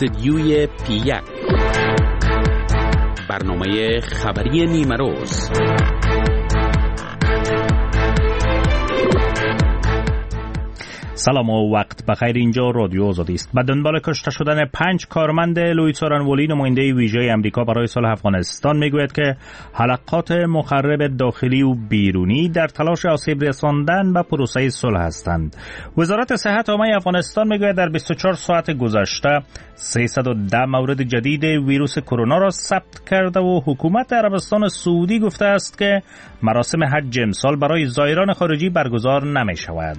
استدیوی پی1 برنامه خبری نیمه روز. سلام و وقت بخیر. اینجا رادیو آزادی است. به دنبال کشته شدن 5 کارمند لوئیس آرنولی، نماینده ویژه آمریکا برای صلح افغانستان، میگوید که حلقات مخرب داخلی و بیرونی در تلاش آسیب رساندن به پروسه صلح هستند. وزارت صحت عامه افغانستان میگوید در 24 ساعت گذشته 310 مورد جدید ویروس کرونا را ثبت کرده و حکومت عربستان سعودی گفته است که مراسم حج امسال برای زائران خارجی برگزار نمی شود.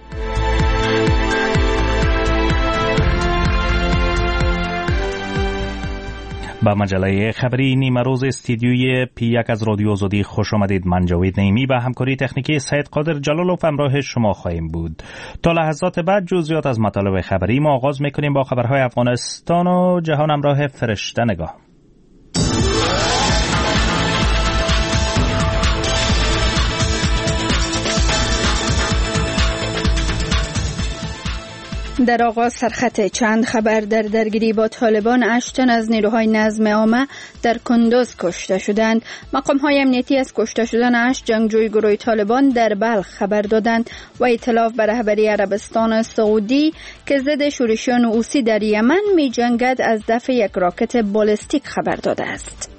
با مجله خبری نیمه روز استدیوی پی1 از رادیو آزادی خوش آمدید. من جاوید نعیمی با همکاری تکنیکی سید قادر جلالوف همراه شما خواهیم بود. تا لحظات بعد جزئیات از مطالب خبری ما آغاز میکنیم با خبرهای افغانستان و جهان همراه فرشته نگاه. در آغاز سرخط چند خبر. در درگیری با طالبان 8 تن از نیروهای نظم عامه در کندوز کشته شدند. مقام‌های امنیتی از کشته شدن 8 جنگجوی گروه طالبان در بلخ خبر دادند و ائتلاف به رهبری عربستان سعودی که ضد شورشیان حوثی در یمن می‌جنگد از دفع یک راکت بالستیک خبر داده است.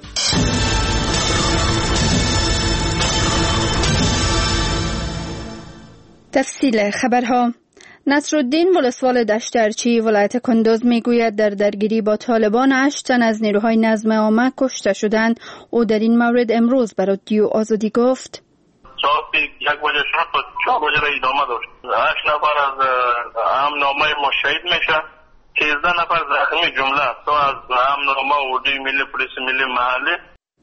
تفصیل خبرها. نصرالدین ولسوال دشت ارچی ولایت کندوز میگوید در درگیری با طالبان 8 تن از نیروهای نظم عامه کشته شدند. او در این مورد امروز به رادیو آزادی گفت: ساعت 1 بجه شد تا 4 بجه را ادامه داشت. 8 نفر از امنامه ما شهید میشه، 13 نفر زخمی، جمله از امنامه اردوی ملی، پلیس ملی محلی.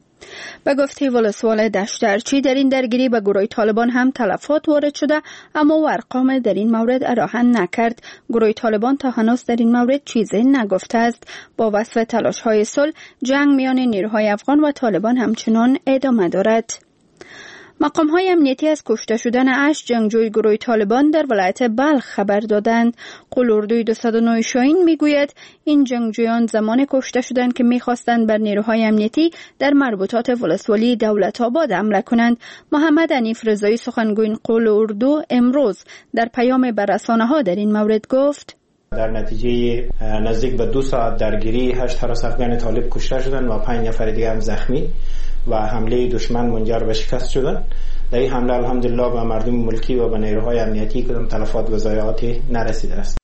به گفته ولسوال دشت ارچی در این درگیری به گروه طالبان هم تلفات وارد شده، اما او ارقام در این مورد اراهن نکرد. گروه طالبان تا هنوز در این مورد چیزی نگفته است. با وصف تلاش‌های صلح، جنگ میان نیروهای افغان و طالبان همچنان ادامه دارد. مقام‌های امنیتی از کشته شدن 8 جنگجوی گروه طالبان در ولایت بلخ خبر دادند. قلوردوی 209 شاهین میگوید این جنگجویان زمان کشته شدند که می‌خواستند بر نیروهای امنیتی در مربوطات ولسوالی دولت آباد حمله کنند. محمد حنیف رضایی سخنگوی قلوردو امروز در پیام به رسانه‌ها در این مورد گفت: در نتیجه نزدیک به 2 ساعت درگیری 8 حراس افغان طالب کشته شدند و 5 نفر دیگر هم زخمی و حمله دشمن منجر به شکست شدند. در این حمله الحمدلله به مردم ملکی و به نیروهای امنیتی کدام تلفات و ضایعاتی نرسیده است.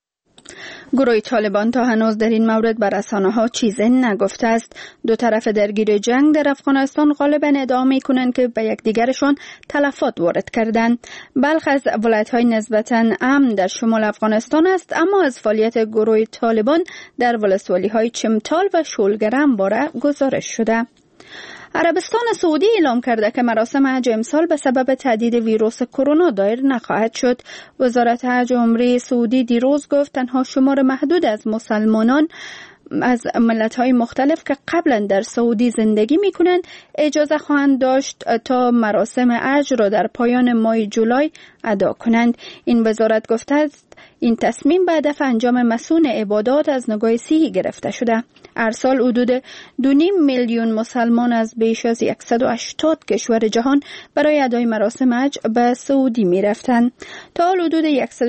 گروه طالبان تا هنوز در این مورد به رسانه‌ها چیزی نگفته است. دو طرف درگیر جنگ در افغانستان غالباً ادعا می‌کنند که به یکدیگرشان تلفات وارد کردند. بلخ از ولایت‌های نسبتاً امن در شمال افغانستان است، اما از فعالیت گروه طالبان در ولسوالی‌های چمتال و شولگرم باره گزارش شده. عربستان سعودی اعلام کرده که مراسم حج امسال به سبب تهدید ویروس کرونا دایر نخواهد شد. وزارت حج و عمره سعودی دیروز گفت تنها شمار محدود از مسلمانان از ملت‌های مختلف که قبلا در سعودی زندگی می‌کنند اجازه خواهند داشت تا مراسم حج را در پایان ماه جولای ادا کنند. این وزارت گفته است این تصمیم به هدف انجام مسئول عبادات از نگاه صحی گرفته شده. هر سال حدود 2.5 میلیون مسلمان از بیش از 180 کشور جهان برای ادای مراسم حج به سعودی می رفتند. تا حال حدود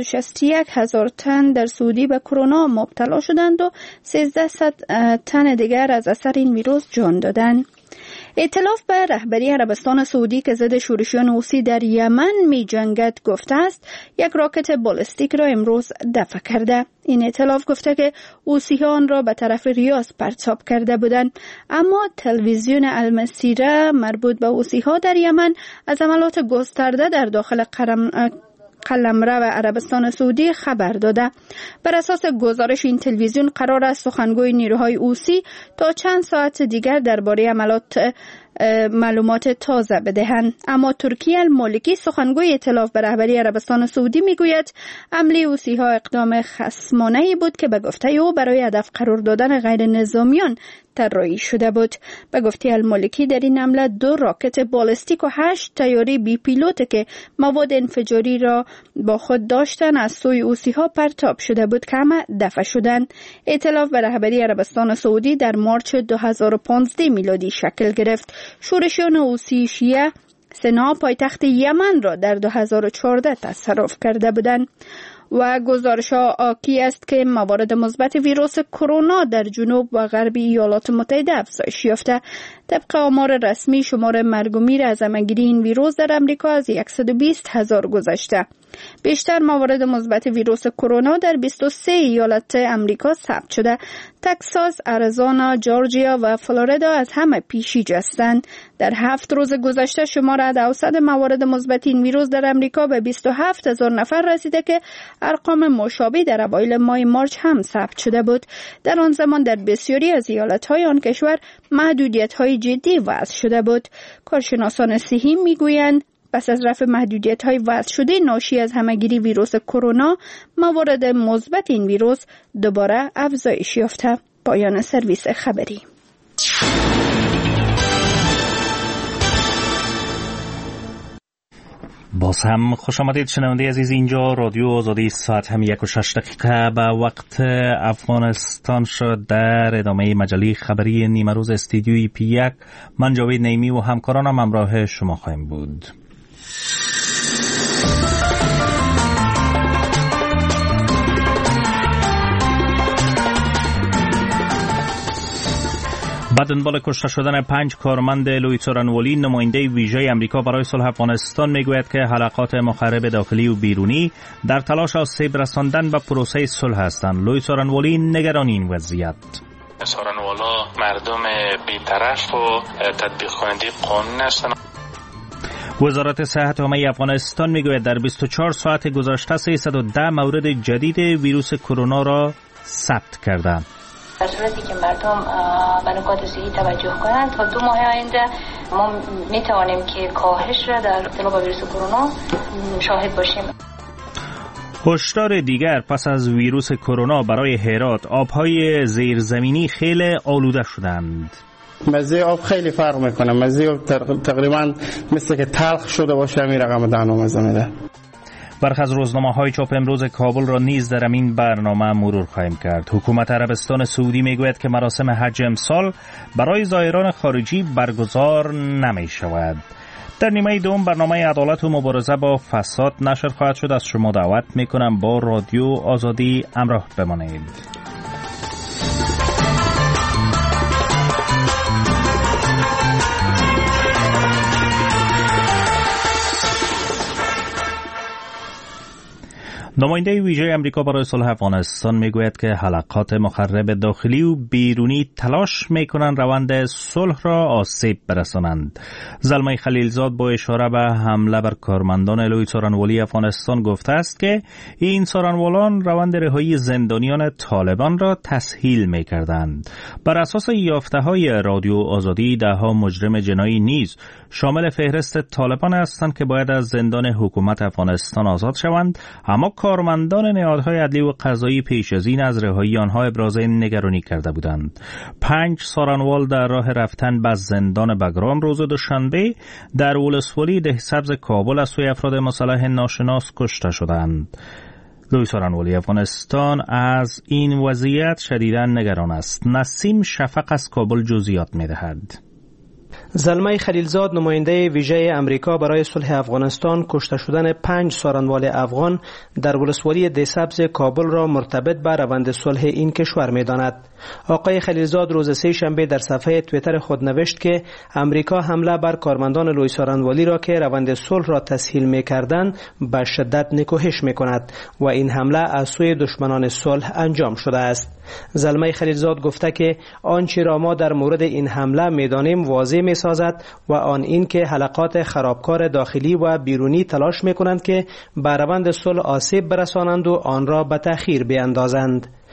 161,000 تن در سعودی به کرونا مبتلا شدند و 1300 تن دیگر از اثر این ویروس جان دادند. ائتلاف به رهبری عربستان سعودی که ضد شورشیان حوثی در یمن می جنگد گفته است یک راکت بالستیک را امروز دفع کرده. این ائتلاف گفته که حوثیان را به طرف ریاض پرتاب کرده بودند، اما تلویزیون المسیره مربوط به حوثی‌ها در یمن از عملیات گسترده در داخل قلمرو و عربستان سعودی خبر داده. بر اساس گزارش این تلویزیون قرار است سخنگوی نیروهای حوثی تا چند ساعت دیگر درباره عملیات معلومات تازه بدهند. اما ترکیه المالکی سخنگوی ائتلاف به رهبری عربستان سعودی میگوید حمله حوثی‌ها اقدام خصمانه‌ای بود که به گفته او برای هدف قرار دادن غیر نظامیان طراحی شده بود. به گفته المالکی در این حمله 2 راکت بالستیک و 8 طیاره بی پیلوت که مواد انفجاری را با خود داشتند از سوی حوثی‌ها پرتاب شده بود که همه دفع شدند. ائتلاف به رهبری عربستان سعودی در مارچ 2015 میلادی شکل گرفت. شورشیان حوثی شیعه سنا پایتخت یمن را در 2014 تصرف کرده بودند. و گزارش‌ها حاکی است که موارد مثبت ویروس کرونا در جنوب و غرب ایالات متحده افزایش یافته. طبق آمار رسمی شمار مرگ و میر از همه‌گیری این ویروس در امریکا از 120,000 گذشته. بیشتر موارد مثبت ویروس کرونا در 23 ایالت امریکا ثبت شده. تگزاس، آریزونا، جورجیا و فلوریدا از همه پیشی هستند. در 7 روز گذشته شمار حد اوسط موارد مثبت این ویروس در امریکا به 27,000 نفر رسیده که ارقام مشابه در اوایل ماه مارچ هم ثبت شده بود. در آن زمان در بسیاری از ایالت‌های آن کشور محدودیت‌های جدی وضع شده بود. کارشناسان صحی می‌گویند پس از رفع محدودیت‌های وضع شده ناشی از همه‌گیری ویروس کرونا، موارد مثبت این ویروس دوباره افزایش یافته. پایان سرویس خبری. باز هم خوش آمدید شنونده عزیز. اینجا رادیو آزادی، ساعت هم 1:06 به وقت افغانستان شد. در ادامه مجله خبری نیمه روز استودیوی پی1 من جاوید نیمی و همکارانم همراه شما خواهیم بود. بعد دنبال کشته شدن 5 کارمند لویتورانولی، نماینده ویژه امریکا برای صلح افغانستان میگوید که حلقات مخرب داخلی و بیرونی در تلاش آسیب رساندن به پروسه صلح هستند. لویتورانولی نگران این وضعیت. سارنوالا مردم بی‌طرف و تطبیق کننده قانون هستند. وزارت صحت عامه افغانستان میگوید در 24 ساعت گذشته 310 مورد جدید ویروس کرونا را ثبت کردند. در صورتی که مردم به نکات صحی توجه کنند تا 2 ماه آینده ما میتوانیم که کاهش را در ابتلا با ویروس کرونا شاهد باشیم. هشدار دیگر پس از ویروس کرونا برای هرات، آبهای زیرزمینی خیلی آلوده شدند. مزه آب خیلی فرق میکنه. مزه آب تقریبا مثل که تلخ شده باشه، همین رقم دهنو مزه میده. برخی از روزنامه‌های چاپ امروز کابل را نیز در این برنامه مرور خواهیم کرد. حکومت عربستان سعودی میگوید که مراسم حج امسال برای زائران خارجی برگزار نمی شود. در نیمه دوم برنامه عدالت و مبارزه با فساد نشر خواهد شد. از شما دعوت میکنم با رادیو آزادی همراه بمانید. نماینده ویژه امریکا برای صلح افغانستان میگوید که حلقات مخرب داخلی و بیرونی تلاش میکنند روند صلح را آسیب برسانند. زلمه خلیلزاد با اشاره به حمله بر کارمندان لویتورانولی افغانستان گفته است که این سارنوالان روند رهایی زندانیان طالبان را تسهیل میکردند. بر اساس یافته‌های رادیو آزادی، 10 مجرم جنایی نیز شامل فهرست طالبان هستند که باید از زندان حکومت افغانستان آزاد شوند، اما کارمندان نهادهای عدلی و قضایی پیش از این از رهایی آنها ابراز نگرانی کرده بودند. 5 سارنوال در راه رفتن به زندان بگرام روز دوشنبه در ولسوالی دهسبز کابل از سوی افراد مسلح ناشناس کشته شدند. لویتورانولی افغانستان از این وضعیت شدیداً نگران است. نسیم شفق از کابل جزئیات می‌دهد. زلمه خلیلزاد، نماینده ویژه امریکا برای صلح افغانستان، کشته شدن 5 سارنوال افغان در ولسوالی دهسبز کابل را مرتبط به روند صلح این کشور می‌داند. آقای خلیلزاد روز سه شنبه در صفحه توییتر خود نوشت که امریکا حمله بر کارمندان لویتورانولی را که روند صلح را تسهیل می‌کردند به شدت نکوهش می‌کند و این حمله از سوی دشمنان صلح انجام شده است. زلمه خلیلزاد گفته که آنچه را ما در مورد این حمله می‌دانیم واضح می‌سازد و آن این که حلقات خرابکار داخلی و بیرونی تلاش می‌کنند که به روند صلح آسیب برسانند و آن را به تأخیر بیاندازند.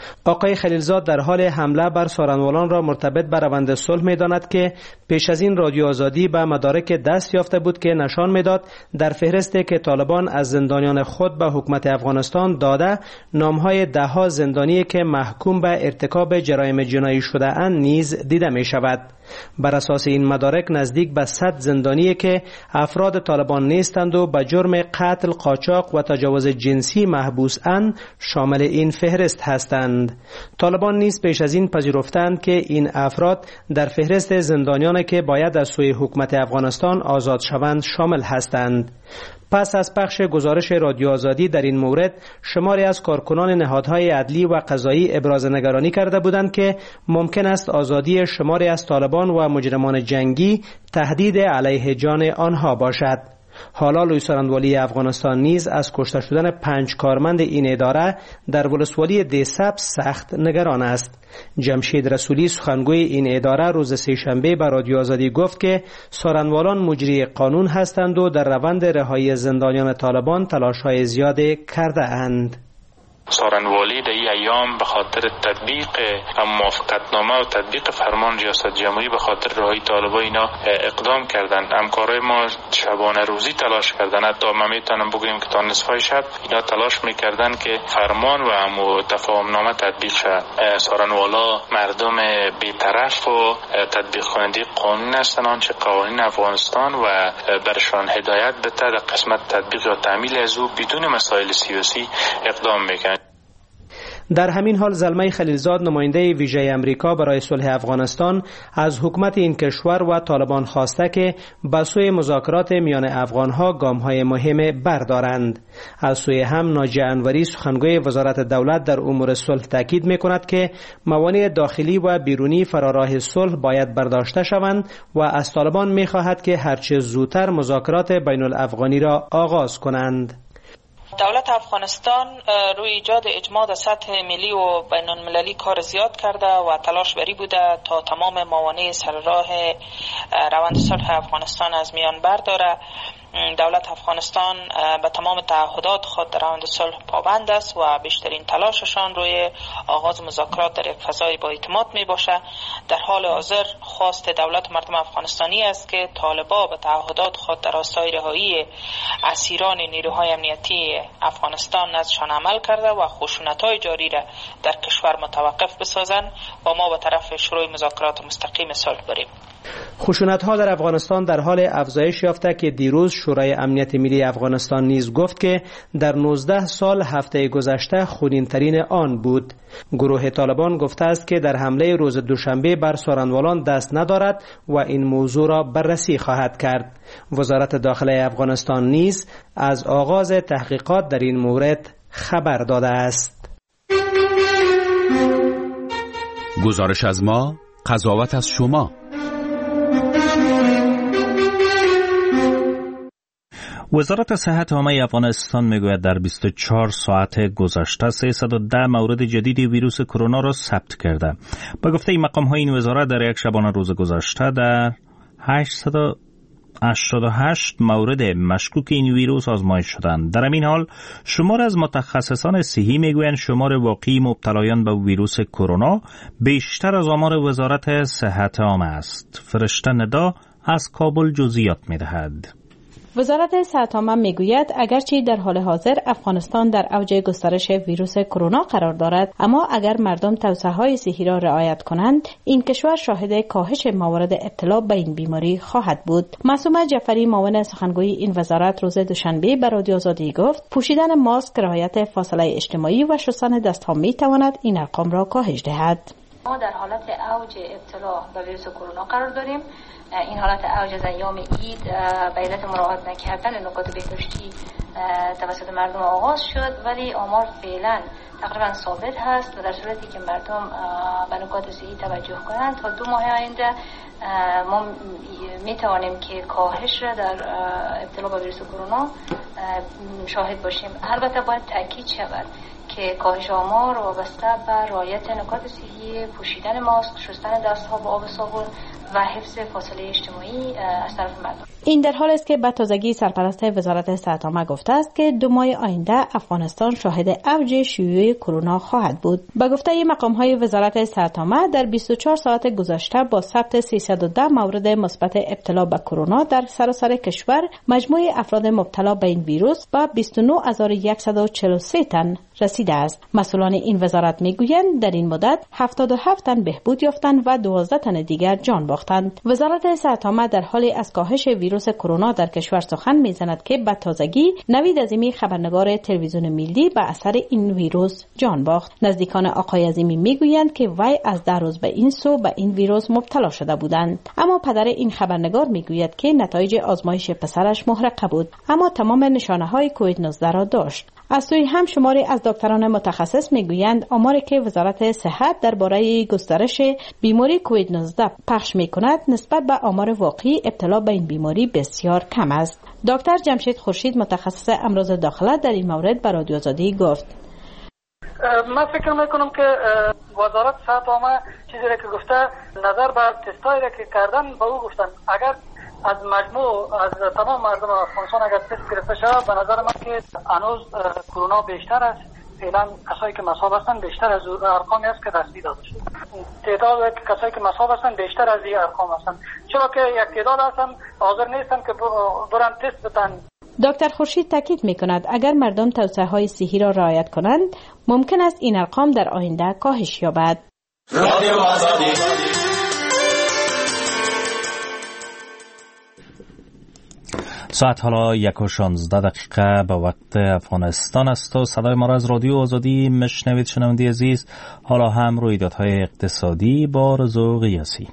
آقای خلیلزاد در حال حمله بر سارنوالان را مرتبط به روند صلح می‌داند که پیش از این رادیو آزادی به مدارک دست یافته بود که نشان می‌داد در فهرستی که طالبان از زندانیان خود به حکومت افغانستان داده نام‌های ده‌ها زندانی که محکوم به ارتکاب جرایم جنایی شده اند نیز دیده می‌شود. بر اساس این مدارک نزدیک به 100 زندانی که افراد طالبان نیستند و به جرم قتل، قاچاق و تجاوز جنسی محبوس اند شامل این فهرست هستند. طالبان نیز پیش از این پذیرفتند که این افراد در فهرست زندانیانی که باید از سوی حکومت افغانستان آزاد شوند شامل هستند. پس از پخش گزارش رادیو آزادی در این مورد، شماری از کارکنان نهادهای عدلی و قضایی ابراز نگرانی کرده بودند که ممکن است آزادی شماری از طالبان و مجرمان جنگی تهدید علیه جان آنها باشد. حالا لوی سارنوالی افغانستان نیز از کشته شدن 5 کارمند این اداره در ولسوالی دیساب سخت نگران است. جمشید رسولی سخنگوی این اداره روز سه‌شنبه به رادیو آزادی گفت که سارنوالان مجری قانون هستند و در روند رهایی زندانیان طالبان تلاش‌های زیادی کرده اند. سارنوالی در این ایام به خاطر تطبیق موافقتنامه و تطبیق فرمان ریاست جمهوری به خاطر رهایی طالبان اینا اقدام کردند. همکارای ما شبانه روزی تلاش کردند. حتی ما میتونم بگویم که تا نصفای شب اینا تلاش میکردند که فرمان و تفاهمنامه تطبیق شود. سارنوالا مردم بی‌طرف و تطبیق کننده قانون هستند، آنچه قوانین افغانستان و برشان هدایت بده در قسمت تطبیق و تعمیل از او بدون مسائل سیاسی اقدام میکنند. در همین حال زلمه خلیلزاد نماینده ویژه امریکا برای صلح افغانستان از حکومت این کشور و طالبان خواسته که به سوی مذاکرات میان افغانها گام‌های مهم بردارند. از سوی هم ناجیه انوری سخنگوی وزارت دولت در امور صلح تاکید می‌کند که موانع داخلی و بیرونی فراراه صلح باید برداشته شوند و از طالبان می‌خواهد که هرچه زودتر مذاکرات بین الافغانی را آغاز کنند. دولت افغانستان روی ایجاد اجماع در سطح ملی و بین المللی کار زیاد کرده و تلاش بری بوده تا تمام موانع سر راه روند صلح افغانستان از میان برداره. دولت افغانستان به تمام تعهدات خود در روند صلح پابند است و بیشترین تلاششان روی آغاز مذاکرات در یک فضای با اعتماد می باشه. در حال حاضر خواست دولت مردم افغانستانی است که طالبان به تعهدات خود در راستای رهایی اسیران نیروهای امنیتی افغانستان ازشان عمل کرده و خشونت‌های جاری را در کشور متوقف بسازند و ما به طرف شروع مذاکرات مستقیم صلح بریم. خشونت‌ها در افغانستان در حال افزایش یافته که دیروز شورای امنیت ملی افغانستان نیز گفت که در 19 سال هفته گذشته خونین‌ترین آن بود. گروه طالبان گفته است که در حمله روز دوشنبه بر سارنوالان دست ندارد و این موضوع را بررسی خواهد کرد. وزارت داخله افغانستان نیز از آغاز تحقیقات در این مورد خبر داده است. گزارش از ما، قضاوت از شما. وزارت صحت عامه افغانستان میگوید در 24 ساعت گذشته 310 مورد جدید ویروس کرونا را ثبت کرده. با گفته مقام‌های این وزارت در یک شبانه روز گذشته در 888 مورد مشکوک این ویروس آزمایش شدند. در همین حال شمار از متخصصان صحی میگویند شمار واقعی مبتلایان به ویروس کرونا بیشتر از آمار وزارت صحت عامه است. فرشته ندا از کابل جزئیات میدهد. وزارت صحت عامه میگوید اگرچه در حال حاضر افغانستان در اوج گسترش ویروس کرونا قرار دارد، اما اگر مردم توصیه‌های صحی را رعایت کنند، این کشور شاهد کاهش موارد ابتلا به این بیماری خواهد بود. معصومه جعفری معاون سخنگوی این وزارت روز دوشنبه به رادیو آزادی گفت پوشیدن ماسک، رعایت فاصله اجتماعی و شستن دست‌ها میتواند این ارقام را کاهش دهد. ما در حالت اوج ابتلا به ویروس کرونا قرار داریم. این حالت اوج از ایام عید به علت مراعات نکردن نکات بهداشتی توسط مردم آغاز شد، ولی آمار فعلا تقریبا ثابت هست و در صورتی که مردم به نکات صحی توجه کنند تا 2 ماه آینده ما می توانیم که کاهش را در ابتلا به ویروس کرونا شاهد باشیم. البته باید تاکید شود که کاهش آمار وابسته به رعایت نکات صحی، پوشیدن ماسک، شستن دست‌ها با آب و صابون و حفظ فاصله اجتماعی از طرف مردم. این در حال است که به تازگی سرپرست وزارت صحت عامه گفته است که 2 ماه آینده افغانستان شاهد اوج شیوع کرونا خواهد بود. به گفته مقام‌های وزارت صحت عامه در 24 ساعت گذشته با ثبت 310 مورد مثبت ابتلا به کرونا در سراسر کشور، مجموع افراد مبتلا به این ویروس به 29143 تن رسیده است. مسئولان این وزارت میگویند در این مدت 77 تن بهبود یافتند و 12 تن دیگر جان باختند. وزارت صحت عامه در حال از کاهش ویروس کرونا در کشور سخن میزند که به تازگی نوید عظیمی خبرنگار تلویزیون ملی به اثر این ویروس جان باخت. نزدیکان آقای عظیمی میگویند که وی از 10 روز به این سو به این ویروس مبتلا شده بودند، اما پدر این خبرنگار میگوید که نتایج آزمایش پسرش محرقه بود، اما تمام نشانه‌های کووید 19 را داشت. از سوی هم شماری از دکتران متخصص میگویند آماری که وزارت صحت درباره گسترش بیماری کووید 19 پخش میکند نسبت به آمار واقعی ابتلا به این بیماری بسیار کم است. دکتر جمشید خورشید متخصص امراض داخله در این مورد به رادیو آزادی گفت: من فکر میکنم که وزارت صحت عامه چیزی را که گفته نظر به تستایی را که کردن به او گفتن اگر از مجموع از تمام مردم افغانستان اگر تست گرفته شود به نظر من که هنوز کرونا بیشتر است. فعلا کسایی که مصاب هستند بیشتر از ارقامی است که رسمی داده شده. تعداد کسایی که مصاب هستند بیشتر از این ارقام هستند، چرا که یک تعداد هستند حاضر نیستند که برن تست بدن. دکتر خورشید تاکید می‌کند اگر مردم توصیه‌های صحی را رعایت کنند ممکن است این ارقام در آینده کاهش یابد. ساعت حالا 1:16 به وقت افغانستان است و صدای ما را از رادیو آزادی میشنوید. شنونده عزیز، حالا هم رویدادهای اقتصادی با رضا قیاسی.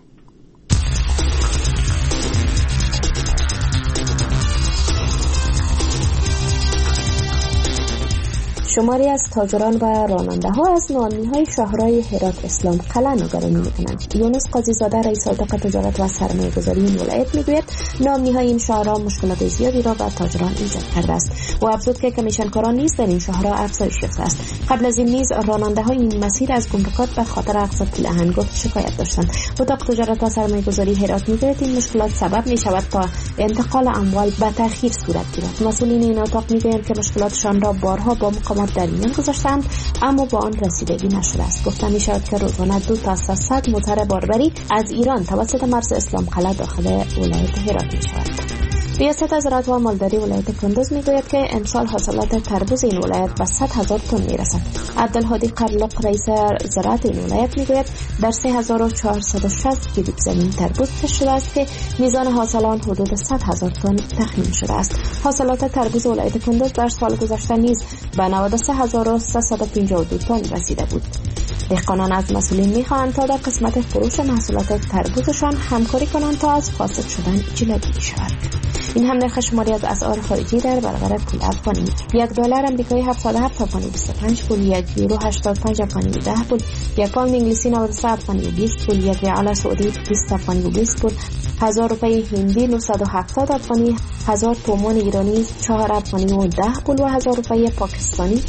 شماری از تاجران و راننده‌ها از ناامنی‌های شهرهای هرات اسلام قلعه نگرانی می‌کنند. یونس قاضی زاده رئیس اتاق تجارت و سرمایه‌گذاری این ولایت می‌گوید ناامنی‌های این شهرها مشکلات زیادی را بر تاجران ایجاد کرده است و افزود که کمیشنکاران نیز در این شهرها افزایش یافته است. قبل از این نیز راننده‌های این مسیر از گمرکات به خاطر اقساط پول اهنگفت شکایت داشتند. اتاق تجارت و سرمایه‌گذاری هرات می‌گوید این مشکلات سبب می‌شود تا انتقال اموال به تأخیر صورت گیرد. مسئولین این اتاق می‌گویند که مشکلاتشان را بارها با مقامات در میان گذاشتند اما با آن رسیدگی نشده است. گفته می شود که روزانه 2 تا 300 موتر باربری از ایران توسط مرز اسلام قلعه داخل ولایت هرات می شود. ریاست زراعت و مالداری ولایت کندوز میگوید که امسال حاصلات تربوز این ولایت به 100,000 تن میرسد. عبدالهادی قرلق رئیس زراعت این ولایت میگوید در 3460 کیلو زمین تربوز کاشت شده است که میزان حاصل آن حدود 100,000 تن تخمین شده است. حاصلات تربوز ولایت کندوز در سال گذشته نیز به 93352 تن رسیده بود. دهقانان از مسئولین میخواهند تا در قسمت فروش محصولات تربوزشان همکاری کنند تا از فاسد شدن جلوگیری شود. این هم نرخ شماری از اسعار خارجی در برابر پول افغانی: $1 آمریکایی 77 افغانی و 25 پول، 1 یورو 85 افغانی و 10 پول، 1 پوند انگلیسی 93 افغانی و 20 پول، 1 ریال سعودی 20 افغانی و 20 پول، 1000 روپیه هندی 970 افغانی، 1000 تومان ایرانی 4 افغانی و 10 پول و 1000 روپیه پاکستانی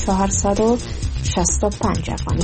465 افغانی.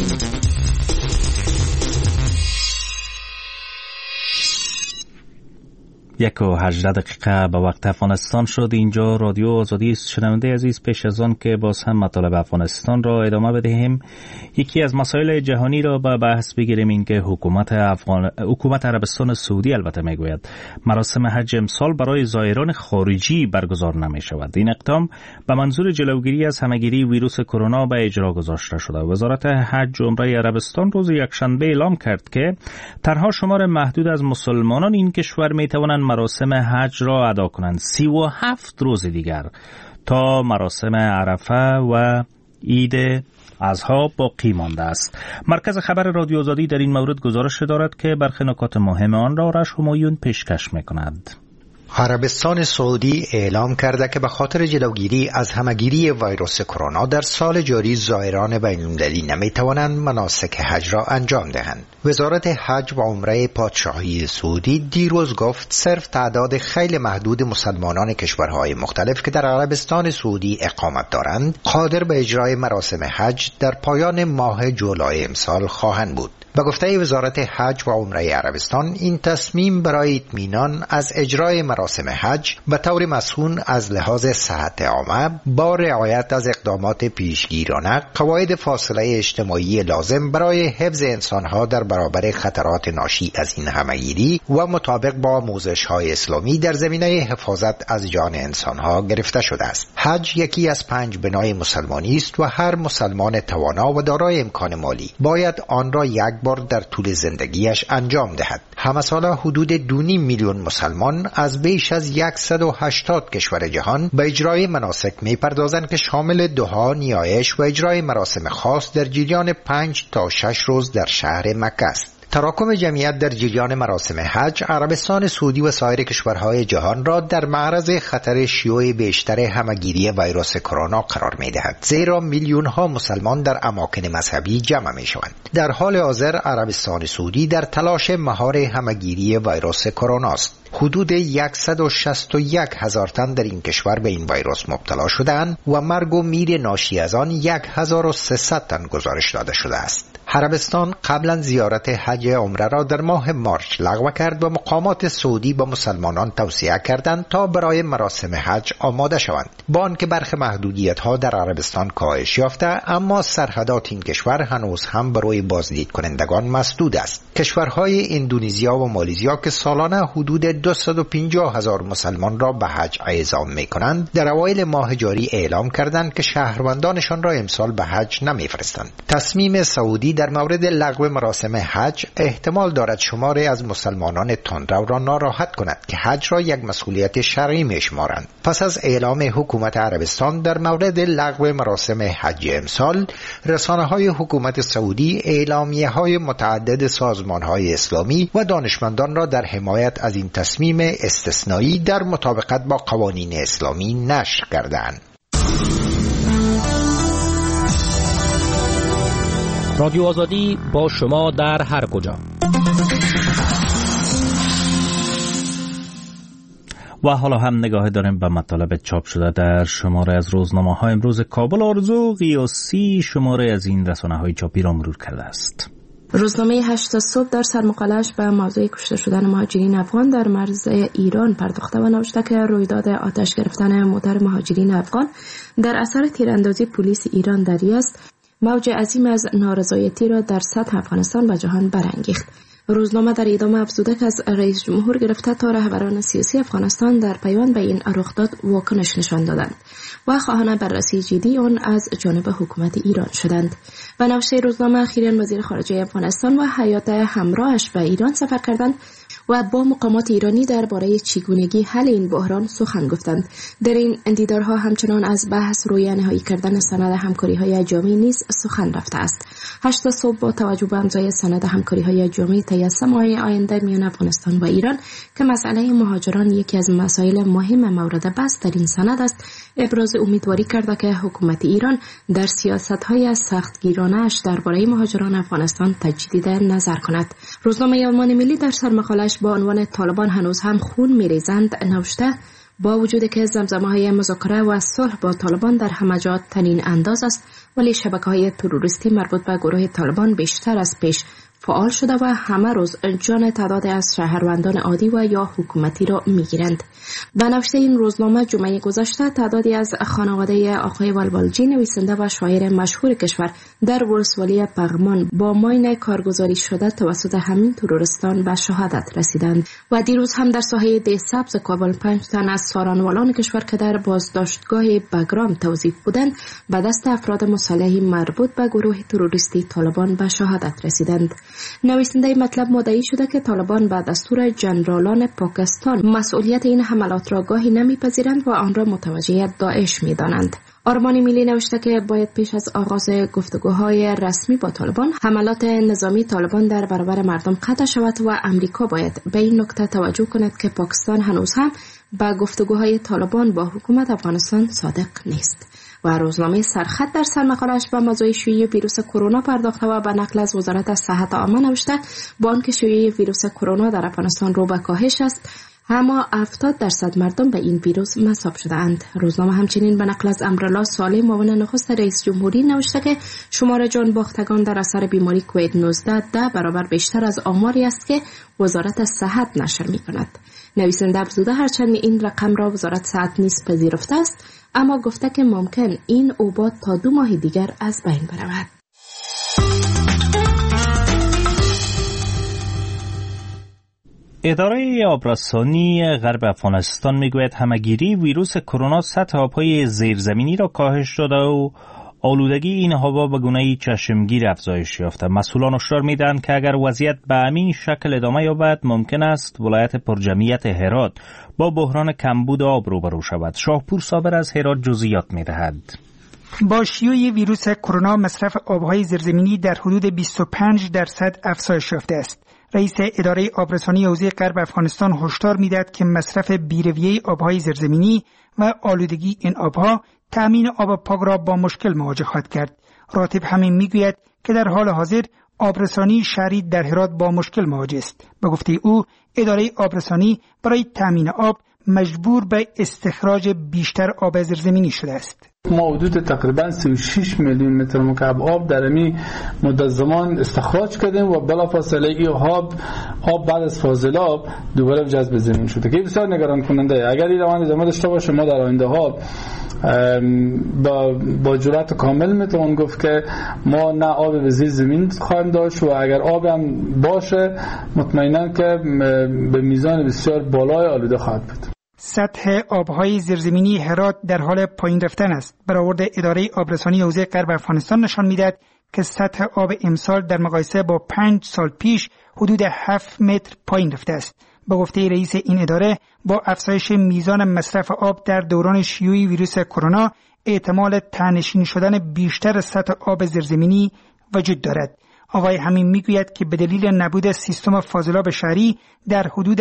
1:18 به وقت افغانستان شد. اینجا رادیو آزادی است. شنونده عزیز، پیش از آن که باز هم مطالب افغانستان را ادامه بدهیم، یکی از مسائل جهانی را به بحث بگیریم. این که حکومت عربستان سعودی البته میگوید مراسم حج امسال برای زائران خارجی برگزار نمی شود. این اقدام به منظور جلوگیری از همهگیری ویروس کرونا به اجرا گذاشته شده. وزارت حج و عمره عربستان روز یکشنبه اعلام کرد که تنها شمار محدود از مسلمانان این کشور می توانند مراسم حج را ادا کنند. 37 روز دیگر تا مراسم عرفه و عید اضحی باقی مانده است. مرکز خبر رادیو آزادی در این مورد گزارش دارد که برخی نکات مهم آن را آرش همایون پیشکش می‌کند. عربستان سعودی اعلام کرده که به خاطر جلوگیری از همهگیری ویروس کرونا در سال جاری زائران بین‌المللی نمی‌توانند مناسک حج را انجام دهند. وزارت حج و عمره پادشاهی سعودی دیروز گفت صرف تعداد خیلی محدود مسلمانان کشورهای مختلف که در عربستان سعودی اقامت دارند قادر به اجرای مراسم حج در پایان ماه جولای امسال خواهند بود. به گفته وزارت حج و عمره عربستان، این تصمیم برای اطمینان از اجرای مراسم حج به طور مسئول از لحاظ صحت عامه با رعایت از اقدامات پیشگیرانه، قواعد فاصله اجتماعی لازم برای حفظ انسانها در برابر خطرات ناشی از این همگیری و مطابق با آموزش‌های اسلامی در زمینه حفاظت از جان انسانها گرفته شده است. حج یکی از 5 بنای مسلمانی است و هر مسلمان توانا و دارای امکان مالی باید آن را یک بار در طول زندگیش انجام دهد. همه ساله حدود 2.5 میلیون مسلمان از بیش از 180 کشور جهان به اجرای مناسک می‌پردازند که شامل دعا، نیایش و اجرای مراسم خاص در جریان 5 تا 6 روز در شهر مکه است. تراکم جمعیت در جریان مراسم حج، عربستان سعودی و سایر کشورهای جهان را در معرض خطر شیوع بیشتر همگیری ویروس کرونا قرار می‌دهد، زیرا میلیون‌ها مسلمان در اماکن مذهبی جمع می‌شوند. در حال حاضر عربستان سعودی در تلاش مهار همگیری ویروس کرونا است. حدود 161,000 تن در این کشور به این ویروس مبتلا شدند و مرگ و میر ناشی از آن 1300 تن گزارش داده شده است. عربستان قبلا زیارت حج عمره را در ماه مارچ لغو کرد و مقامات سعودی با مسلمانان توصیه کردند تا برای مراسم حج آماده شوند. با آنکه برخی محدودیت‌ها در عربستان کاهش یافته، اما سرحدات این کشور هنوز هم برای بازدید کنندگان مسدود است. کشورهای اندونزیا و مالزیا که سالانه حدود 250,000 مسلمان را به حج اعزام می‌کنند، در اوایل ماه جاری اعلام کردند که شهروندانشان را امسال به حج نمی‌فرستند. تصمیم سعودی در مورد لغو مراسم حج احتمال دارد شماری از مسلمانان تندرو را ناراحت کند که حج را یک مسئولیت شرعی می‌شمارند. پس از اعلام حکومت عربستان در مورد لغو مراسم حج امسال، رسانه‌های حکومت سعودی اعلامیه‌های متعدد سازمان‌های اسلامی و دانشمندان را در حمایت از این تصمیم استثنایی در مطابقت با قوانین اسلامی نشر کردند. رادیو آزادی با شما در هر کجا. و حالا هم نگاه داریم به مطالب چاپ شده در شماره از روزنامه‌های امروز کابل. آرزو قیاسی شماره از این رسانه‌های چاپی را مرور کرده است. روزنامه 8 صبح در سرمقاله‌اش به موضوع کشته شدن مهاجرین افغان در مرز ایران پرداخته و نوشته که رویداد آتش گرفتن موتر مهاجرین افغان در اثر تیراندازی پلیس ایران در یزد موج عظیم از نارضایتی را در سطح افغانستان و جهان برانگیخت. روزنامه در ادامه افزوده که از رئیس جمهور گرفته تا رهبران سیاسی افغانستان در پیوند به این رخداد واکنش نشان دادند و خواهان بررسی جدی آن از جانب حکومت ایران شدند. و نوشته روزنامه اخیراً وزیر خارجه افغانستان و هیئت همراهش به ایران سفر کردند و با مقامات ایرانی درباره چگونگی حل این بحران سخن گفتند. در این دیدارها همچنان از بحث روی نهایی کردن سند همکاری‌های جامعه نیز سخن رفته است. 8 صبح با توجه به امضای سند همکاری‌های جامعه طی 3 ماه آینده میان افغانستان و ایران که مسئله مهاجران یکی از مسائل مهم مورد بحث در این سند است، ابراز امیدواری کرده که حکومت ایران در سیاست‌های سختگیرانه‌اش درباره مهاجران افغانستان تجدید نظر کند. روزنامه آلمان ملی در سرمقاله‌اش با عنوان طالبان هنوز هم خون می‌ریزند نوشته با وجود که زمزمه‌های مذاکره و صلح با طالبان در همه جا تنین انداز است، ولی شبکه‌های تروریستی مربوط به گروه طالبان بیشتر از پیش فعال شده و همه روز جان تعداد از شهروندان عادی و یا حکومتی را میگیرند. به نوشته این روزنامه جمعه گذشته تعدادی از خانواده آقای والوالجی نویسنده و شاعر مشهور کشور در ولسوالی پغمان با ماین کارگزاری شده توسط همین تروریستان به شهادت رسیدند. و دیروز هم در ساحه ده سبز کابل 5 تن از سارانوالان کشور که در بازداشتگاه بگرام توظیف بودند به دست افراد مسلح مربوط به گروه تروریستی طالبان به شهادت رسیدند. نویسنده مطلب مدعی شده که طالبان به دستور جنرالان پاکستان مسئولیت این حملات را گاهی نمیپذیرند و آن را متوجه داعش میدانند. آرمان ملی نوشته که باید پیش از آغاز گفتگوهای رسمی با طالبان حملات نظامی طالبان در برابر مردم قطع شود و امریکا باید به این نکته توجه کند که پاکستان هنوز هم به گفتگوهای طالبان با حکومت افغانستان صادق نیست. و روزنامه سرخط در سرمقاله‌اش به موضوع شیوع ویروس کرونا پرداخته و به نقل از وزارت صحت عامه نوشته با آنکه شیوع ویروس کرونا در افغانستان رو به کاهش است، اما 70% مردم به این ویروس مصاب شده‌اند. روزنامه همچنین به نقل از امرالله صالح معاون نخست رئیس جمهوری نوشته که شمار جان باختگان در اثر بیماری کووید 19 10 برابر بیشتر از آماری است که وزارت صحت نشر می‌کند. نویسنده افزوده هرچند این رقم را وزارت صحت نیز پذیرفته است، اما گفته که ممکن این اوبات تا 2 ماه دیگر از بین برود. اداره آبرسانی غرب افغانستان میگوید همه‌گیری ویروس کرونا سطح آب‌های زیرزمینی را کاهش داده و آلودگی این هوا به گونه‌ای چشمگیر افزایش یافته. مسئولان هشدار میدهند که اگر وضعیت به همین شکل ادامه یابد ممکن است ولایت پرجمعیت هرات با بحران کمبود آب روبرو شود. شاهپور صابر از هرات جزئیات میدهد. با شیوع ویروس کرونا مصرف آبهای زیرزمینی در حدود 25% افزایش یافته است. رئیس اداره آبرسانی حوزه غرب افغانستان هشدار می‌دهد که مصرف بی‌رویه آبهای زیرزمینی و آلودگی این آبها تأمین آب پاک را با مشکل مواجه خواهد کرد. راتب همین میگوید که در حال حاضر آبرسانی شهری در هرات با مشکل مواجه است. به گفته او اداره آبرسانی برای تأمین آب مجبور به استخراج بیشتر آب زیرزمینی شده است. ما حدود تقریبا 36 میلیون متر مکعب آب در این مدت زمان استخراج کردیم و بلافاصله این آب بعد از فاضلاب دوباره جذب زمین شده که بسیار نگران کننده. اگر این روند ادامه داشته باشه ما در آینده ها با جرأت کامل میتوان گفت که ما نه آب به زیر زمین خواهیم داشت و اگر آب هم باشه مطمئنا که به میزان بسیار بالای آلوده خواهد بود. سطح آبهای زیرزمینی هرات در حال پایین رفتن است. برآورد اداره آبرسانی حوزه غرب افغانستان نشان می‌دهد که سطح آب امسال در مقایسه با 5 سال پیش حدود 7 متر پایین رفته است. به گفته رئیس این اداره با افزایش میزان مصرف آب در دوران شیوع ویروس کرونا احتمال ته‌نشین شدن بیشتر سطح آب زیرزمینی وجود دارد. آقای همین میگوید که به دلیل نبود سیستم فاضلاب شهری در حدود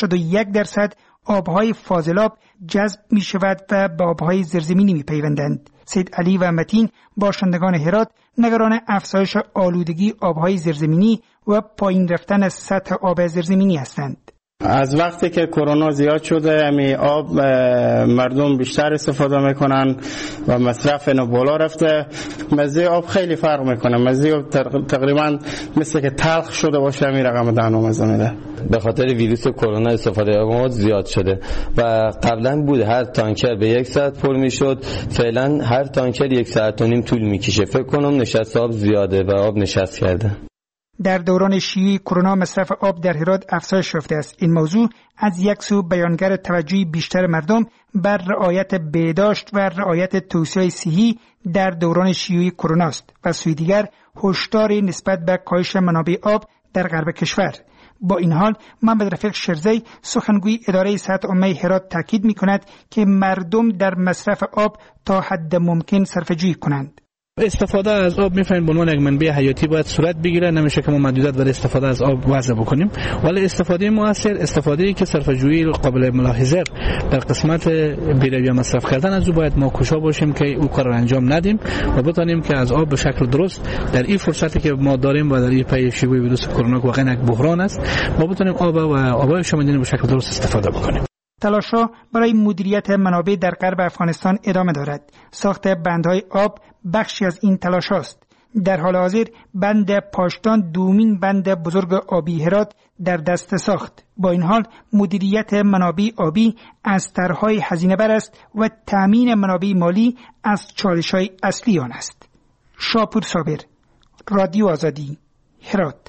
81% آبهای فاضلاب جذب می شود و به آبهای زیرزمینی می پیوندند. سید علی و متین باشندگان هرات نگران افزایش آلودگی آبهای زیرزمینی و پایین رفتن سطح آب زیرزمینی هستند. از وقتی که کرونا زیاد شده امی آب مردم بیشتر استفاده میکنن و مصرف اینو بالا رفته. مزه آب خیلی فرق میکنه. مزه آب تقریبا مثل که تلخ شده باشه امی رقم دهنو مزه میده. به خاطر ویروس کرونا استفاده آب زیاد شده و قبلا بود هر تانکر به 1 ساعت پر میشد، فعلا هر تانکر 1 ساعت و نیم طول میکشه. فکر کنم نشست آب زیاده و آب نشست کرده. در دوران شیوع کرونا مصرف آب در هرات افزایش یافته است. این موضوع از یک سو بیانگر توجه بیشتر مردم بر رعایت بهداشت و رعایت توصیه‌های صحی در دوران شیوع کرونا است و سوی دیگر هشداری نسبت به کاهش منابع آب در غرب کشور. با این حال محمد رفیق شرزی سخنگوی اداره صحت عامه هرات تاکید می‌کند که مردم در مصرف آب تا حد ممکن صرفه‌جویی کنند. استفاده از آب می‌فهمیم به عنوان یک منبع حیاتی باید صورت بگیره. نمیشه که ما محدودیت برای استفاده از آب وضع بکنیم، ولی استفاده مؤثر، استفاده‌ای که صرفه‌جویی قابل ملاحظه در قسمت بی‌رویه مصرف کردن از او باید ما کوشا باشیم که او کار را انجام ندیم و بتونیم که از آب به شکل درست در این فرصتی که ما داریم و در این پی شیوع ویروس کرونا که واقعا یک بحران است ما بتونیم آب و آبای شمالی به شکل درست استفاده بکنیم. تلاش‌ها برای مدیریت منابع در غرب افغانستان ادامه دارد. ساخت بندهای آب بخشی از این تلاش است. در حال حاضر بند پاشتان دومین بند بزرگ آبی هرات در دست ساخت. با این حال مدیریت منابع آبی از طرح‌های هزینه بر است و تامین منابع مالی از چالش‌های اصلی آن است. شاپور صابر، رادیو آزادی، هرات.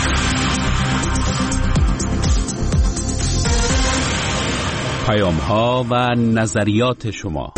پیام‌ها و نظریات شما.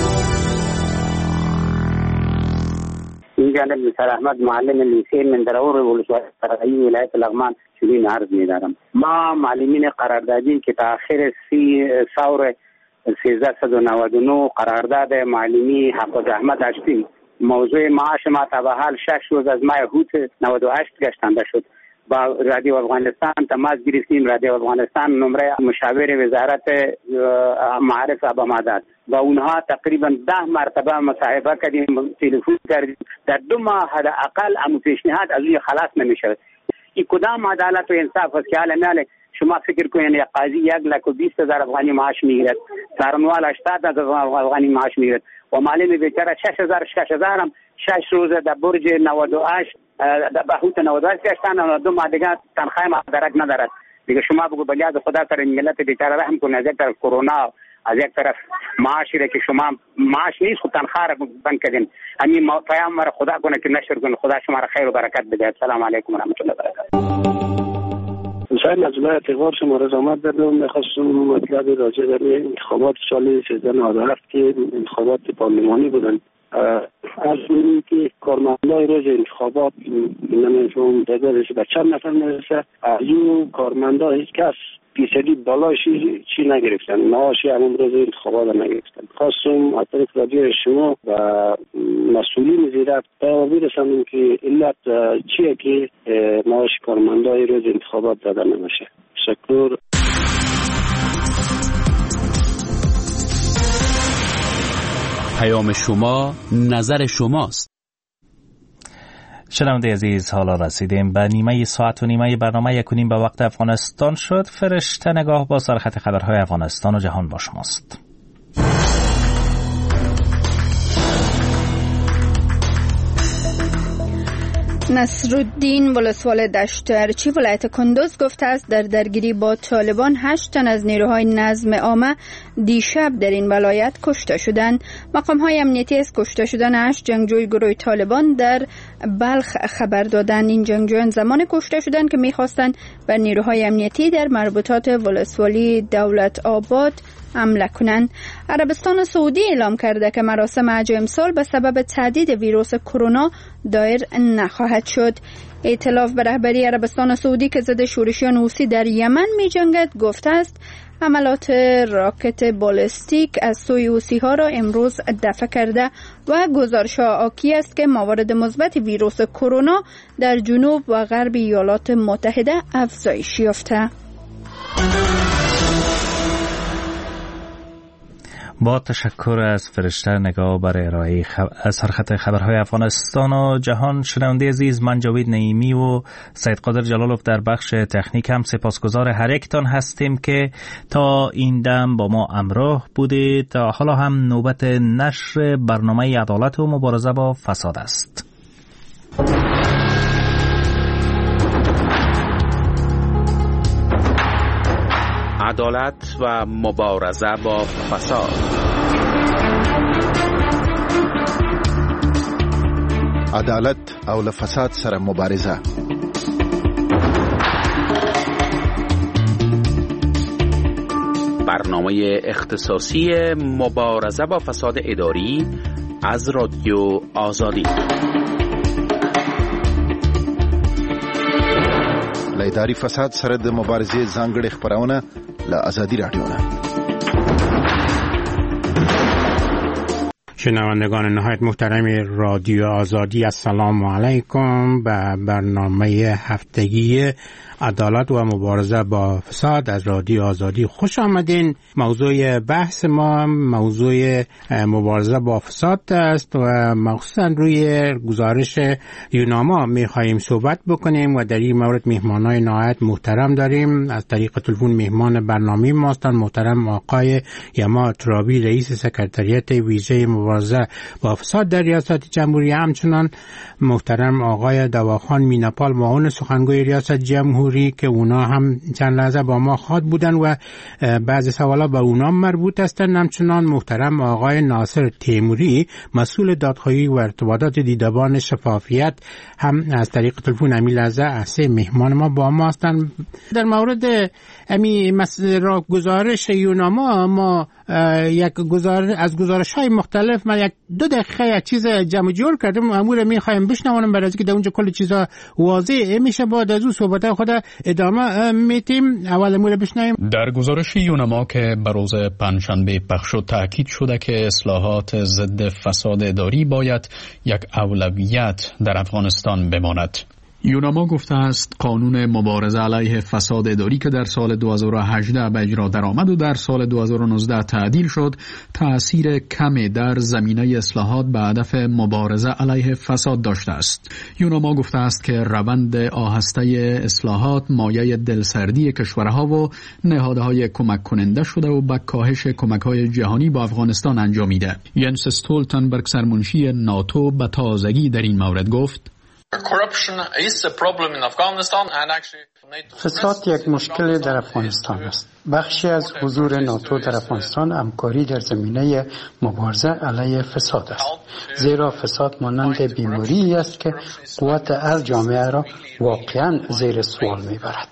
این جانب نصر احمد معلم لیسه مندرور ولسوالی فرعی ولایت لغمان چنین عرض می‌دارم. ما معلمین قراردادی که تأخیر 30 سور 1399 قرارداد معلمی حق زحمت داشتیم، موضوع معاش ما تا به حال 6 روز از ماه هوت 98 گشتنده شد. با رادیو افغانستان تماس گرفتیم. رادیو افغانستان نمره مشاور وزارت معارف ابا داد. با اونها تقریبا 10 مرتبه مصاحبه کردیم، تلفن کردیم. در 2 ماه حداقل پیشنهاد از روی خلاص نمیشه. این کدام عدالت و انصاف است که حالا شما فکر کنید یک قاضی 1,20,000 افغانی معاش میگیرد، سرموال 80,000 افغانی معاش میگیرد و معلم بیچاره 6,000 هم 6 روز در برج 98 در بهوت 98 گشتن و 2 ماه دیگه تنخواه مدرک ندارد. دیگه شما بگو بلیاد خدا سر ملت بیچاره رحم کنه. از یک طرف کرونا، از یک طرف معاشی را که شما معاش نیست خود تنخواه را بند کردین. همین پیام را خدا کنه که نشر کنه. خدا شما را خیر و برکت بده. السلام علیکم و رحمت الله و برکاته. حسین از جلوی اعتبار شما رضامت دادم. میخواستم مطلب راجع به انتخابات سال 1397 که انتخابات پارلمانی بودن. از اونی که کارمندای روز انتخابات نمیشون دادرش به چند نفر میرسه، از اون کارمندا هیچ کس فیصدی بالاشی چی نگرفتن، معاشی همون روز انتخابات نگرفتن. خواستم از طریق رادیو شما و مسئولین زیرت پیام برسانم که علت چیه که معاش کارمندای روز انتخابات داده نمیشه. تشکر. پیام شما نظر شماست. شنونده عزیز، حالا رسیدیم به نیمه ساعت و نیمه برنامه 1:30 به وقت افغانستان شد. فرشته نگاه با سرخط خبرهای افغانستان و جهان با شماست. نصرالدین ولسوال دشت ارچی ولایت کندوز گفته است در درگیری با طالبان 8 تن از نیروهای نظم عامه دیشب در این ولایت کشته شدند. مقام‌های امنیتی از کشته شدن 8 جنگجوی گروه طالبان در بلخ خبر دادند. این جنگجویان زمان کشته شدند که می‌خواستند بر نیروهای امنیتی در مربوطات ولسوالی دولت آباد حمله کنند. عربستان سعودی اعلام کرده که مراسم حج امسال به سبب تهدید ویروس کرونا دایر نخواهد شد. ائتلاف به رهبری عربستان سعودی که ضد شورشیان حوثی در یمن می‌جنگد گفته است حملات راکت بالستیک از سوی حوثی‌ها را امروز دفع کرده و گزارش‌ها حاکی است که موارد مثبت ویروس کرونا در جنوب و غرب ایالات متحده افزایش یافته. با تشکر از فرشته نگاه برای ارائه سرخط خبرهای افغانستان و جهان. شنونده عزیز، من جاوید نعیمی و سید قادر جلالوف در بخش تکنیک هم سپاسگزار هر یکتان هستیم که تا این دم با ما همراه بودید. تا حالا هم نوبت نشر برنامه عدالت و مبارزه با فساد است. عدالت و مبارزه با فساد. عدالت او له فساد سره مبارزه. برنامه اختصاصی مبارزه با فساد اداری از رادیو آزادی. لایداری فساد سره د مبارزې ځانګړې خبرونه له آزادی رادیو نه. شنوندگان نهایت محترم رادیو آزادی، السلام علیکم. به برنامه هفتگی عدالت و مبارزه با فساد از رادیو آزادی خوش آمدین. موضوع بحث ما موضوع مبارزه با فساد است و مخصوصا روی گزارش یوناما میخواییم صحبت بکنیم و در این مورد مهمانای نهایت محترم داریم. از طریق تلفن مهمان برنامه ما هستند محترم آقای یما ترابی، رئیس سکرتریات ویژه مبارزه با فساد در ریاست جمهوری، همچنان محترم آقای دواخان میناپال، معاون سخنگوی ریاست جمهوری که اونا هم چند لحظه با ما خواهد بودن و بعضی سوالات به اونا مربوط هستند. همچنان محترم آقای ناصر تیموری، مسئول دادخواهی و ارتباطات دیدبان شفافیت، هم از طریق تلفن همین لحظه از مهمان ما با ما هستند. در مورد گزارش یوناما ما از گزارش‌های مختلف ما یک 2 دقیقه چیز جمع جور کردیم، معمولا می‌خوایم بشنویم برای اینکه در اونجا کلی چیزا واضح میشه. بعد از اون صحبت خود ادامه میدیم. اول امور بشنویم. در گزارش یوناما که به روز پنجشنبه پخش شد تاکید شده که اصلاحات ضد فساد اداری باید یک اولویت در افغانستان بماند. یوناما گفته است قانون مبارزه علیه فساد اداری که در سال 2018 به اجرا درآمد و در سال 2019 تعدیل شد، تأثیر کمی در زمینه اصلاحات به هدف مبارزه علیه فساد داشته است. یوناما گفته است که روند آهسته اصلاحات مایه دلسردی کشورها و نهادهای کمک کننده شده و به کاهش کمک‌های جهانی به افغانستان انجامیده. ینس استولتنبرگ سرمنشی ناتو به تازگی در این مورد گفت: فساد یک مشکل در افغانستان است. بخشی از حضور ناتو در افغانستان همکاری در زمینه مبارزه علیه فساد است، زیرا فساد مانند بیماری است که قوت از جامعه را واقعا زیر سوال میبرد.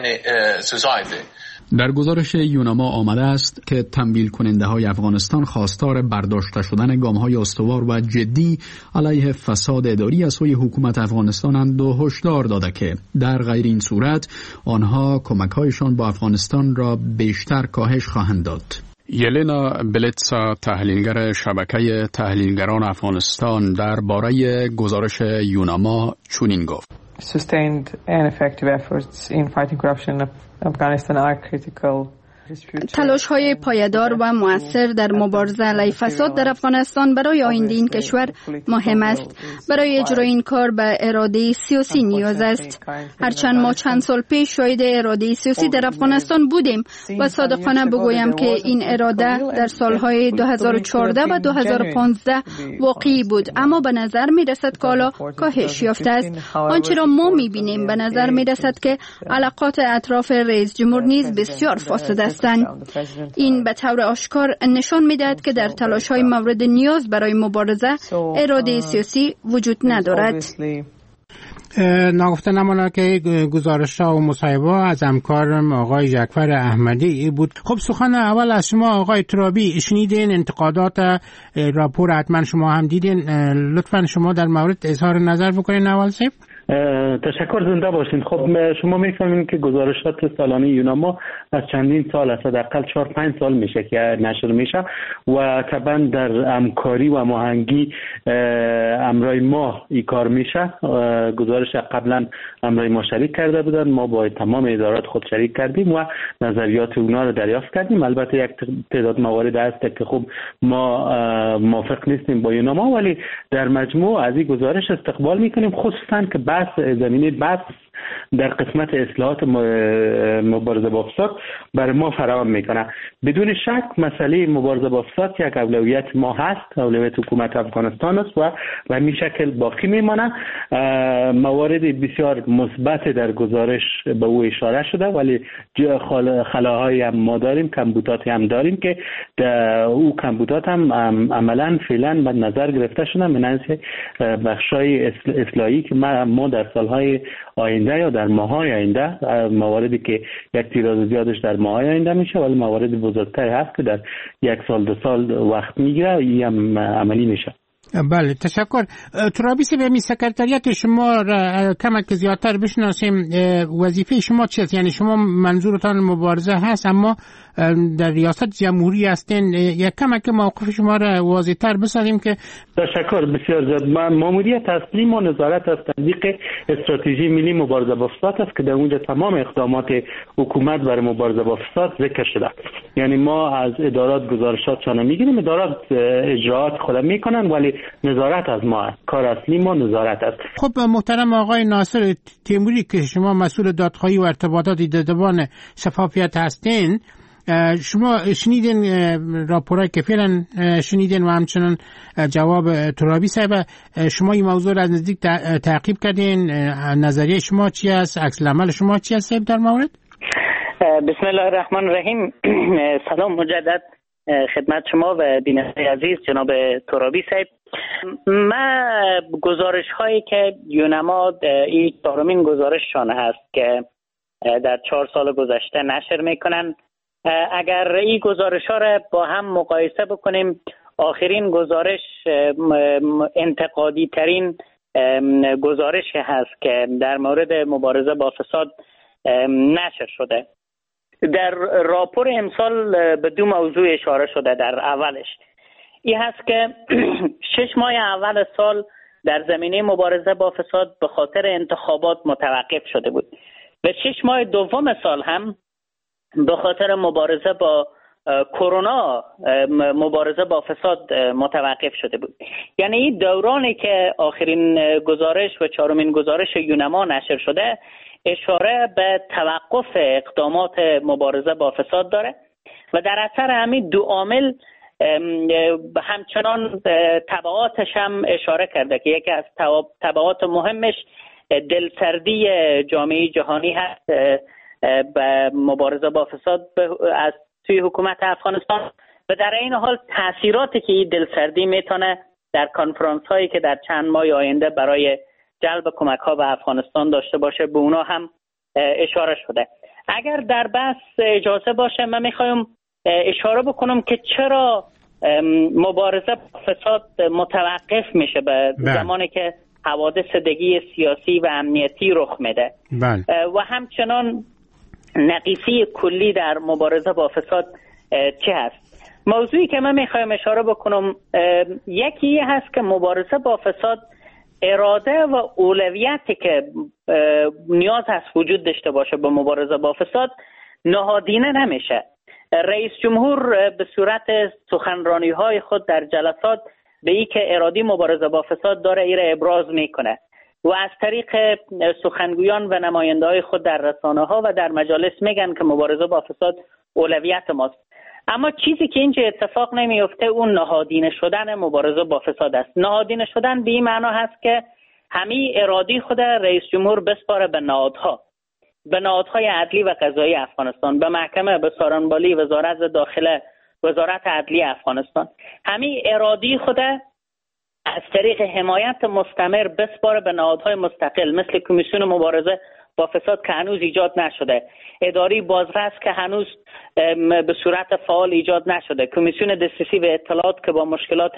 در گزارش یوناما آمده است که تنبیه کننده های افغانستان خواستار برداشته شدن گام های استوار و جدی علیه فساد اداری از سوی حکومت افغانستانند و هشدار داده که در غیر این صورت آنها کمک هایشان با افغانستان را بیشتر کاهش خواهند داد. یلنا بلیتسا، تحلیلگر شبکه تحلیلگران افغانستان، درباره گزارش یوناما چنین گفت: Sustained and effective efforts in fighting corruption in Afghanistan are critical. تلاش‌های پایدار و مؤثر در مبارزه علیه فساد در افغانستان برای آینده این کشور مهم است. برای اجرای این کار به اراده سیاسی نیاز است. هرچند ما چند سال پیش شاهد اراده سیاسی در افغانستان بودیم و صادقانه بگویم که این اراده در سالهای 2014 و 2015 واقعی بود، اما به نظر می‌رسد که حالا کاهش یافته است. آنچه را ما می‌بینیم به نظر می‌رسد که علاقات اطراف رئیس جمهور نیز بسیار فاسد است. این به طور آشکار نشان می‌دهد که در تلاش‌های مورد نیاز برای مبارزه اراده سیاسی وجود ندارد. ناگفته نماند که گزارش‌ها و مصاحبه از همکارم آقای جعفر احمدی بود. خب سخن اول از شما آقای ترابی، شنیدین انتقادات راپور، حتما شما هم دیدین، لطفاً شما در مورد اظهار نظر بکنین اول سیب. تشکر، زنده باشین. خب شما میفهمین که گزارشات سالانه یوناما از چندین سال است، حداقل 4-5 سال میشه که نشر میشه و طبعا در همکاری و هماهنگی امرای ما این کار میشه. گزارش قبلا امرای ما شریک کرده بودن، ما با تمام ادارات خود شریک کردیم و نظریات اونا رو دریافت کردیم. البته یک تعداد موارد هست که خب ما موافق نیستیم با یوناما، ولی در مجموع از این گزارش استقبال میکنیم، خصوصا که زمینه بحث در قسمت اصلاحات مبارزه با فساد برای ما فراهم میکنه. بدون شک مسئله مبارزه با فساد یک اولویت ما هست، اولویت حکومت افغانستان است و به این شکل باقی میمانه. موارد بسیار مثبت در گزارش به او اشاره شده، ولی خلاهایی هم ما داریم، کمبوداتی هم داریم که او کمبودات هم عملا فعلا به نظر گرفته شده من بخشای اصلاحی که ما در سالهای آینده یا در ماه‌های آینده، مواردی که یک تیراژ زیادش در ماه‌های آینده میشه ولی موارد بزرگتری هست که در 1 سال 2 سال وقت میگیره، این هم عملی میشه. بله، تشکر. ترابی به می سکرتریات شما را کمک زیادتر بشناسیم. وظیفه شما چیست؟ یعنی شما منظورتان مبارزه هست اما در ریاست جمهوری هستین، یک کمک موقف شما را واضح‌تر بسازیم که. تشکر بسیار زیاد. ماموریت اصلی ما نظارت از تطبیق استراتژی ملی مبارزه با فساد است که در اونجا تمام اقدامات حکومت برای مبارزه با فساد ذکر شده. یعنی ما از ادارات گزارشاتشان میگیریم، ادارات اجراات خود میکنن ولی نظارت از ما است. کار اصلی ما نظارت است. خب محترم آقای ناصر تیموری که شما مسئول دادخواهی و ارتباطات دیدبان شفافیت هستین، شما شنیدین راپورایی که فعلا شنیدین و همچنان جواب ترابی صاحب، شما این موضوع را از نزدیک تعقیب کردین، نظریه شما چی است، عکس العمل شما چی است در مورد؟ بسم الله الرحمن الرحیم. سلام مجدد خدمت شما و بیننده عزیز جناب ترابی صاحب. من گزارش هایی که یوناما این 4مین گزارششان هست که در 4 سال گذشته نشر میکنن، اگر این گزارش ها را با هم مقایسه بکنیم، آخرین گزارش انتقادی ترین گزارش هست که در مورد مبارزه با فساد نشر شده. در راپور امسال به 2 موضوع اشاره شده. در اولش این هست که 6 ماه اول سال در زمینه مبارزه با فساد به خاطر انتخابات متوقف شده بود و 6 ماه دوم سال هم به خاطر مبارزه با کرونا مبارزه با فساد متوقف شده بود. یعنی این دورانی که آخرین گزارش و 4مین گزارش یونما نشر شده اشاره به توقف اقدامات مبارزه با فساد داره و در اثر همین دو عامل همچنان تبعاتش هم اشاره کرده که یکی از تبعات مهمش دلسردی جامعه جهانی هست به مبارزه با فساد از توی حکومت افغانستان و در این حال تاثیراتی که این دلسردی میتونه در کنفرانس هایی که در چند ماه آینده برای جلب کمک ها به افغانستان داشته باشه به اونا هم اشاره شده. اگر در بحث اجازه باشه من میخوایم اشاره بکنم که چرا مبارزه با فساد متوقف میشه به زمانی که حوادث دگی سیاسی و امنیتی رخ میده و همچنان نقیصی کلی در مبارزه با فساد چه هست. موضوعی که من میخوایم اشاره بکنم یکی هست که مبارزه با فساد اراده و اولویتی که نیاز هست وجود داشته باشه به مبارزه با فساد نهادینه نمیشه. رئیس جمهور به صورت سخنرانی های خود در جلسات به ای که ارادی مبارزه با فساد داره ای را ابراز میکنه و از طریق سخنگویان و نماینده های خود در رسانه ها و در مجالس میگن که مبارزه با فساد اولویت ماست. اما چیزی که اینجا اتفاق نمیفته اون نهادینه شدن مبارزه با فساد است. نهادینه شدن به این معنا هست که همین ارادی خود رئیس جمهور بسپاره به نهادها، به نهادهای عدلی و قضایی افغانستان، به محکمه، به سارنبالی، وزارت داخله، وزارت عدلی افغانستان. همین ارادی خود از طریق حمایت مستمر بسپاره به نهادهای مستقل مثل کمیسیون مبارزه با فساد که هنوز ایجاد نشده، اداره بازرس که هنوز به صورت فعال ایجاد نشده، کمیسیون دسترسی به اطلاعات که با مشکلات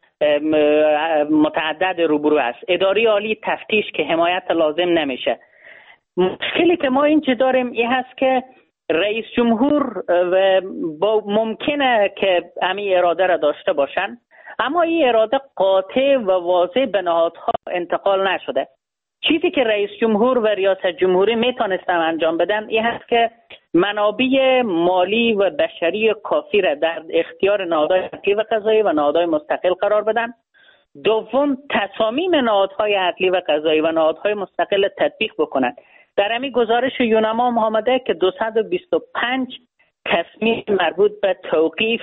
متعدد روبرو است، اداره عالی تفتیش که حمایت لازم نمیشه. مشکلی که ما اینجا داریم این هست که رئیس جمهور ممکنه که همین اراده را داشته باشن اما این اراده قاطع و واضح به نهادها انتقال نشده. چیزی که رئیس جمهور و ریاست جمهوری میتونستن انجام بدن این هست که منابع مالی و بشری کافی را در اختیار نهادهای عدلی و قضایی و نهادهای مستقل قرار بدن. دوم تصامیم نهادهای عدلی و قضایی و نهادهای مستقل تطبیق بکنند. در همین گزارش یونما هم آمده که 225 تصمیم مربوط به توقیف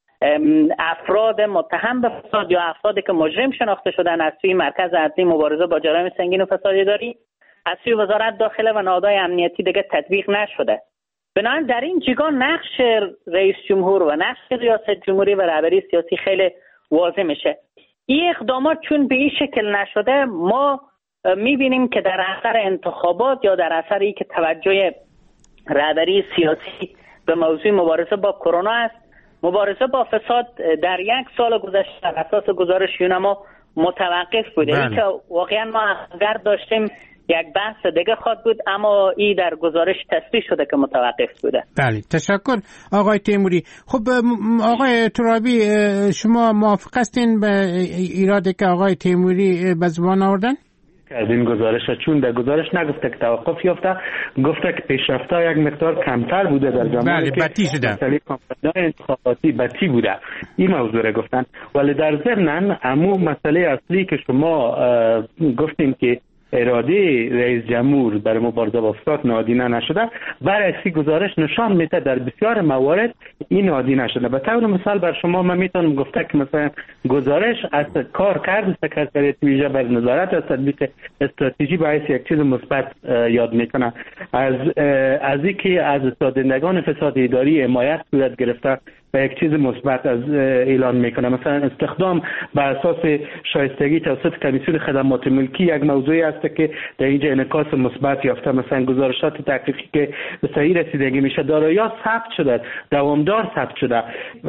افراد متهم به فساد یا افرادی که مجرم شناخته شدن از سوی مرکز عدلی مبارزه با جرایم سنگین و فساد اداری از سوی وزارت داخله و نهادهای امنیتی دیگه تطبیق نشده. بنابراین در این جگان نقش رئیس جمهور و نقش ریاست جمهوری و رهبری سیاسی خیلی واضح میشه. این اقدامات چون به این شکل نشده ما میبینیم که در اثر انتخابات یا در اثر ای که توجه رهبری سیاسی به موضوع مبارزه با کرونا است، مبارزه با فساد در 1 سال گذشته بر اساس گزارش یونما متوقف بوده. این که واقعا ما اگر داشتیم یک بحث دیگه خواهد بود اما این در گزارش تصریح شده که متوقف بوده. بله تشکر آقای تیموری. خب آقای ترابی شما موافق هستین به ایرادی که آقای تیموری به زبان آوردن؟ از این گزارش چون در گزارش نگفته که توقف یافته، گفته که پیشرفت‌ها یک مقدار کمتر بوده در زمانی که مسئله کامپانی‌های انتخاباتی بطی بوده. این موضوع را گفتن. ولی در ضمن امو مسئله اصلی که شما گفتیم که اراده رئیس جمهور برای مبارزه با فساد نهادینه نشده، برعکس گزارش نشان میده در بسیار موارد این نهادینه شده. به طور مثال بر شما من میتونم گفته که مثلا گزارش از کارکرد سکرتریات ویژه بر نظارت از تطبیق استراتژی باعث یک چیز مثبت یاد میکنه، از اینکه از سازندگان فساد اداری حمایت صورت گرفته و یک چیز مثبت از اعلان میکنه. مثلا استخدام بر اساس شایستگی توسط کمیسیون خدمات ملکی یک موضوعی است که در اینجا انعکاس مثبت یافته. مثلا گزارشات تحقیقی که به صحیح رسیدگی میشه دارایی‌ها ثبت شده، دوامدار ثبت شده.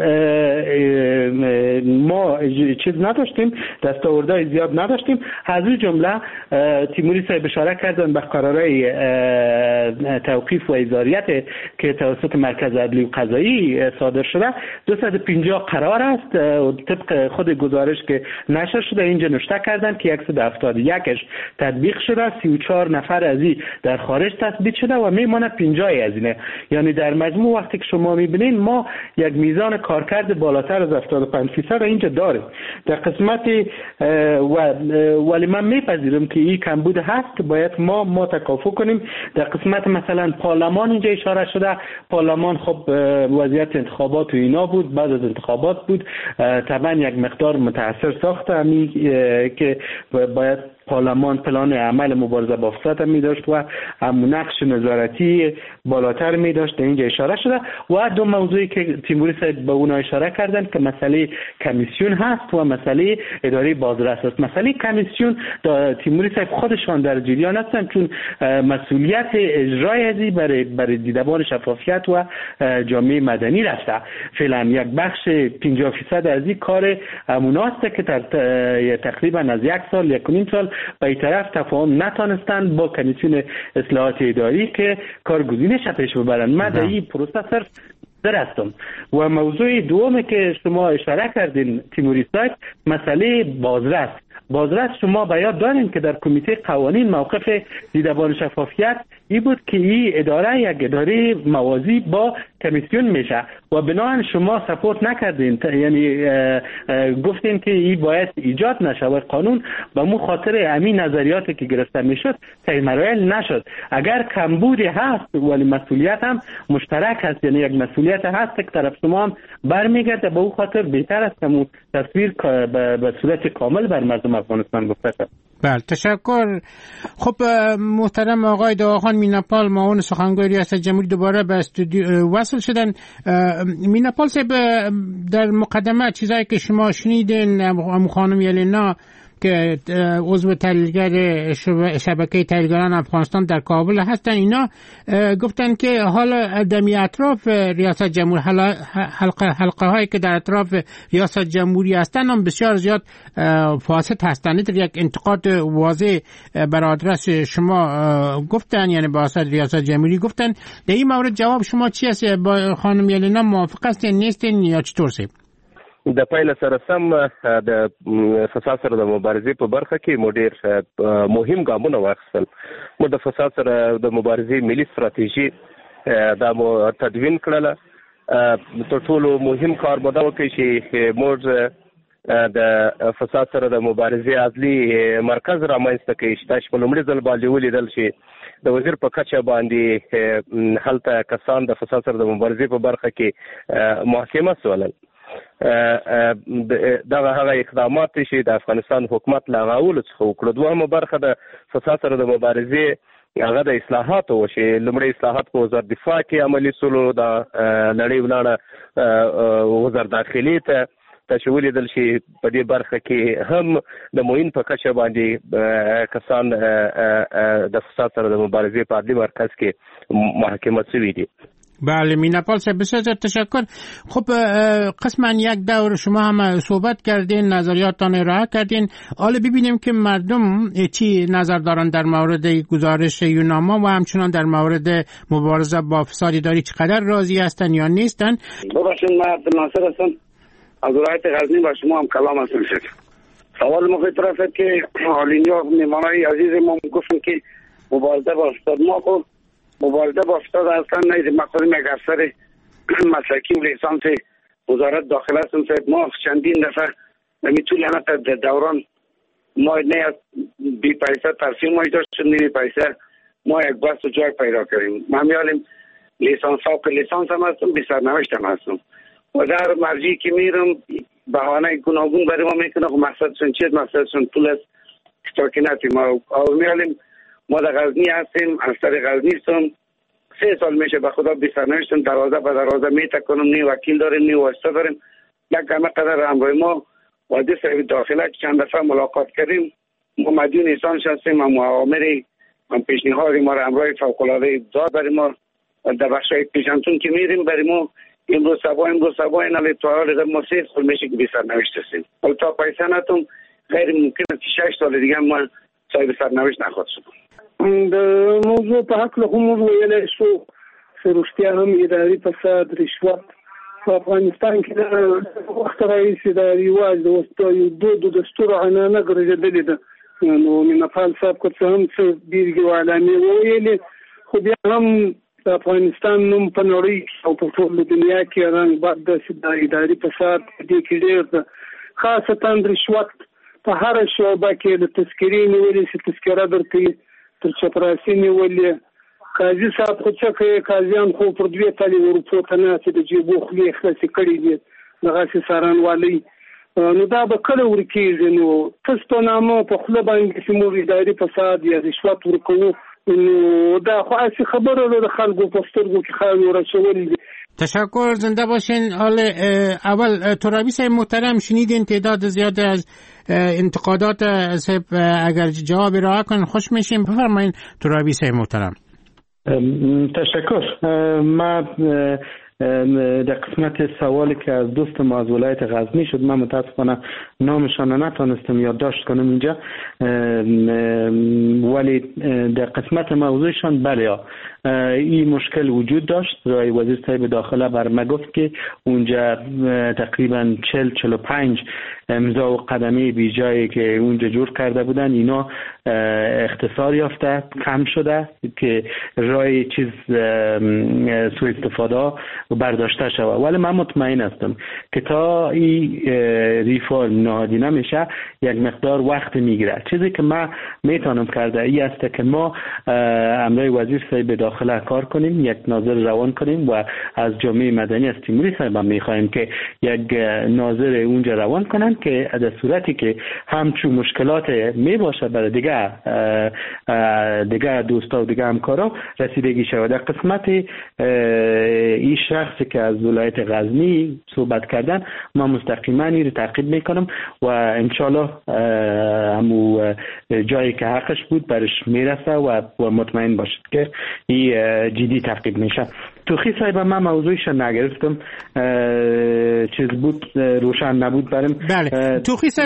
ما چیز نداشتیم، دستاوردهای زیاد نداشتیم. از اون جمله تیموری صاحب اشاره کردن به قرارهای توقیف و ازاریت که توسط مرکز عدلی و قضایی صادر شده. 250 قرار است. طبق خود گزارش که نشر شده اینجا نوشته کردن که 171ش تطبیق شده، 34 نفر از این در خارج تثبیت شده و میمونه 50 از اینه. یعنی در مجموع وقتی که شما میبینین ما یک میزان کارکرد بالاتر از 75% اینجا داریم در قسمت ولی من میپذیرم که این کمبود هست، باید ما تکافو کنیم. در قسمت مثلا پارلمان اینجا اشاره شده، پارلمان خب وضعیت انتخابات و اینا بود، بعد از انتخابات بود، طبعا یک مقدار متاثر ساخته که باید پارلمان پلان عمل مبارزه با فساد می داشت و نقش نظارتی بالاتر می داشت. اینجا اشاره شده. و دو موضوعی که تیموری صاحب به اون اشاره کردن که مسئله کمیسیون هست و مسئله اداره بازرس است. مسئله کمیسیون تیموری صاحب خودشان در جریان هستند، چون مسئولیت اجرای ازی برای دیدبان شفافیت و جامعه مدنی رفته. فعلا یک بخش 50% از این کار اموناسته که تقریبا از 1 سال 1.5 سال به این طرف تفاهم نتانستند با کمیسیون اصلاحات اداری که کارگزینش پیش ببرن. من در این پروسه صرف درستم. و موضوع دومی که شما اشاره کردین تیموری صاحب، مسئله بازرس شما به یاد دارین که در کمیته قوانین موقف دیدبان شفافیت این بود که این اداره یک اداره موازی با کمیسیون میشه و بنابراین شما سپورت نکردین، یعنی گفتین که این باید ایجاد نشه و قانون به مو خاطر همین نظریاتی که گرفته میشد طی مراحل نشد. اگر کمبودی هست ولی مسئولیت هم مشترک هست، یعنی یک مسئولیت هست که طرف شما هم برمیگرده، به اون خاطر بهتر است که تصویر به صورت کامل بر مردم افغانستان بفرسته. بله تشکر. خب محترم آقای دعاخان میناپال، معاون سخنگوی ریاست جمهوری، دوباره به استودیو وصل شدن. میناپال صاحب، در مقدمه چیزایی که شما شنیدین، خانم یلینا که عضو تحلیلگر شبکه تحلیلگران افغانستان در کابل هستن، اینا گفتن که حالا دمی اطراف ریاست جمهوری، حلقه هایی که در اطراف ریاست جمهوری هستن هم بسیار زیاد فاسد هستن. یک انتقاد واضح بر آدرس شما گفتن، یعنی با واسط ریاست جمهوری گفتن. در این مورد جواب شما چی است؟ با خانم یلینا موافق هستین نیستین یا چطور سه؟ د پایله سره سم د فساد سره د مبارزې په برخه کې مو ډېر مهم ګامونه واخیستل. مو د فساد سره د مبارزې ملي ستراتیژي دا مو تدوین کړله. تر ټولو مهم کار مو دا وکړي چې موږ د فساد سره د مبارزې اصلي مرکز رامنځته کړي چې تاسو په لومړي ځل باندې ولیدل شي د وزیر په کچه باندې هلته کسان د فساد سره د مبارزې په برخه کې محاکمه سولل. دغه هغه اقدامات چې د افغانستان حکومت لغاولو څخه وکړو. دویمه برخه د فساد سره د مبارزې هغه د اصلاحاتو وشي. لومړی اصلاحات په وزارت دفاع کې عملي سولو، د نړۍ ولاړه وزارت داخلي ته چې ولیدل شي په دې برخه کې هم د معین په کچه باندې کسان د فساد سره د مبارزې په عدلي مرکز کې محاکمه شوي دي. بله میناپال صاحب بسیار تشکر. خب قسما یک دور شما هم صحبت کردین، نظریاتتان ارائه کردین. حالا ببینیم که مردم چی نظر دارن در مورد گزارش یوناما و همچنان در مورد مبارزه با فساد اداری، چقدر راضی هستن یا نیستن. ببخشید من عبدالناصر هستم از ولایت غزنی و شما هم کلام هستم. سوال ما طرفه که حالینیا میمانای عزیز ما گفتن که مبارزه با فساد ما مبارزه با فساد اصلا نیست. مقصد یک افسر مسلکی و لیسانس وزارت داخله هستم صاحب. ما چندین دفعه نمیتونیم در دوران ما نه از بی پیسه ترسیم ما داشت نمی پیسه ما یک بحث و جای پیدا کردیم. ما میالیم لیسانس ها که لیسانس هم هستم، بی سرنوشت هم هستم و در مرجعی که میرم بهانه گوناگون برای ما میکنه که مقصدشون چیست، مقصدشون پول است تا که نتیم. ما میالیم ما در غزنی هستیم، از سر غزنی هستم. 3 سال میشه به خدا بی سرنوشتم، دروازه به دروازه میتکنم، نی وکیل داریم نی واسطه داریم. یک کمه قدر همراه ما وادی صاحب داخله چند دفعه ملاقات کردیم. ما مدیون ایسانش هستیم، ما معامری من پیشنهادی ما را همراه فوق‌العاده داد برای ما در بخشای پیشنتون که میریم برای ما امروز صبح این حالی توارال ما 3 سال میشه که بی سرنوشت هستیم. حالا تا پیسه نتون غیر ممکن است 6 سال دیگه ما صاحب سرنوشت نخواد شد. د موضوع په حق له هم ویلی شو چې رښتیا هم اداري فساد، رشوت په افغانستان کې د وخت راهیسې د رواج د دود د دستور عنعنه ګرځېدلې ده. نو مینهپال صاحب که څه هم څه بیلګې او علامې وویلې، خو بیا هم د افغانستان نوم په نړۍ او په ټول دنیا کې رنګ باد د اداري فساد دې کې ډېر ده، خاصتا رشوت په هر شعبه کې د تذکرې نیولې چې تذکره درکوي، تر چپراسي نیولې. قاضي صاحب خو څه کوي، قاضیان خو پر دوی تلي اروپا ته ناستې د جیبو خولې خلاصې کړي دي دغسې څارنوالۍ. نو دا به کله ورکېږي؟ نو تاسو په نامه په خوله باندې چې موږ اداري فساد یا رشوت ورکوو، نو دا خو اصلی خبره ده، د خلکو په سترګو کې خاوې ورچول دي. تشکر، زنده باشین. اول ترابی صاحب محترم، شنیدین تعداد زیاده از انتقادات صاحب، اگر جواب ارائه کنین خوش میشیم. بفرمایید ترابی صاحب محترم. تشکر. ما در قسمت سوالی که از دوست ما از ولایت غزنی شد، من متاسفانه نامشان نتونستم یادداشت کنم اینجا، ولی در قسمت موضوعشان بله این مشکل وجود داشت. رای وزیر صاحب داخله بر ما گفت که اونجا تقریبا 40-45 امضا و قدمه بی جایی که اونجا جور کرده بودن اینا اختصار یافته، کم شده که رای چیز سوء استفاده برداشته شود. ولی من مطمئن هستم که تا این ریفورم نهادی نمیشه یک مقدار وقت میگیره. چیزی که ما میتونم کرده ای است که ما امرای وزیر صاحب داخله کار کنیم، یک ناظر روان کنیم و از جامعه مدنی از تیموری صاحب هم میخوایم که یک ناظر اونجا روان کنن که در صورتی که همچون مشکلات میباشه برای دیگه دوستا و دیگه همکارا رسیدگی شود. در قسمت این شخصی که از ولایت غزنی صحبت کردن، ما مستقیما این رو تعقیب میکنم و انشالله همو جایی که حقش بود برش میرسه و مطمئن باشد که این جدی تعقیب میشه. توخی صاحب من موضوعش نگرفتم، چیز بود روشن نبود برم. بله توخی صاحب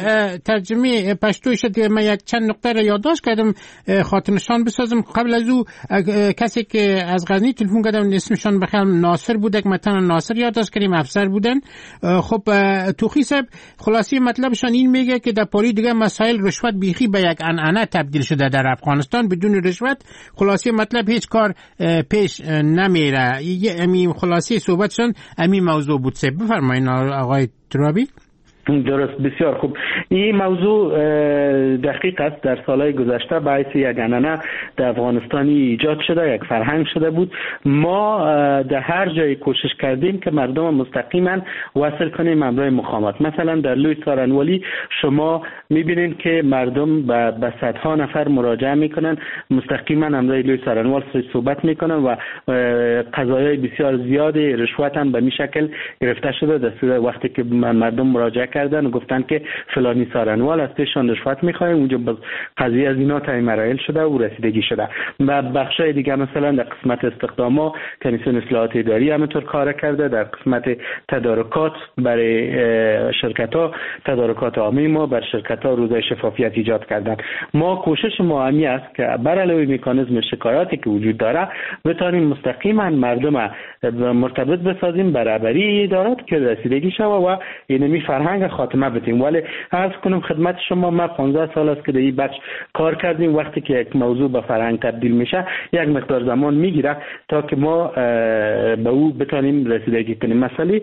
ترجمه پشتوی شد. من یک چند نقطه را یادداشت کردم خاطرنشان بسازم. قبل از او کسی که از غزنی تلفن کردم اسمشان بخیرم ناصر بود، یک متن ناصر یادداشت کردیم، افسر بودن. خب توخی صاحب خلاصی مطلبشان این میگه که در پاری دیگه مسائل رشوت بیخی به یک عنعنه تبدیل شده در افغانستان. بدون رشوت خلاصی مطلب هیچ کار پیش نمیره. امی خلاصی صحبتشان امی موضوع بود. بفرمایید آقای ترابی. درست، بسیار خوب. این موضوع دقیق است. در سالهای گذشته باعث یک عنعنه در افغانستانی ایجاد شده، یک فرهنگ شده بود. ما در هر جای کوشش کردیم که مردم مستقیما وصل کنیم امرای مقامات. مثلا در لوی سارنوالی شما میبینید که مردم به صدها نفر مراجعه میکنن، مستقیما امرای لوی سارنوال صحبت میکنن و قضایای بسیار زیاد رشوت هم به این شکل گرفته شده. در صورت وقتی که مردم مراجعه کردن و گفتن که فلانی سارنوال هستشان رشوت میخوایم، اونجا قضیه از اینا تا مراحل شده و رسیدگی شده. و بخشای دیگه مثلا در قسمت استخداما کمیسیون اصلاحات اداری همینطور کار کرده. در قسمت تدارکات برای شرکت‌ها، تدارکات عامی ما بر شرکت‌ها روزای شفافیت ایجاد کردن. ما کوشش ما همی است که بر علاوه مکانیزم شکایاتی که وجود داره بتونیم مستقیما مردم مرتبط بسازیم برابری ادارات که رسیدگی شود و اینمی فرهنگ خاتمه بدیم. ولی عرض کنم خدمت شما ما 15 سال است که در این بخش کار کردیم. وقتی که یک موضوع به فرهنگ تبدیل میشه یک مقدار زمان میگیره تا که ما به او بتونیم رسیدگی کنیم.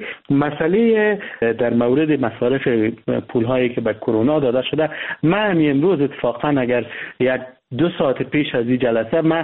مسئله در مورد مصارف پولهایی که به کرونا داده شده، من امروز اتفاقا اگر یک 2 ساعت پیش از این جلسه ما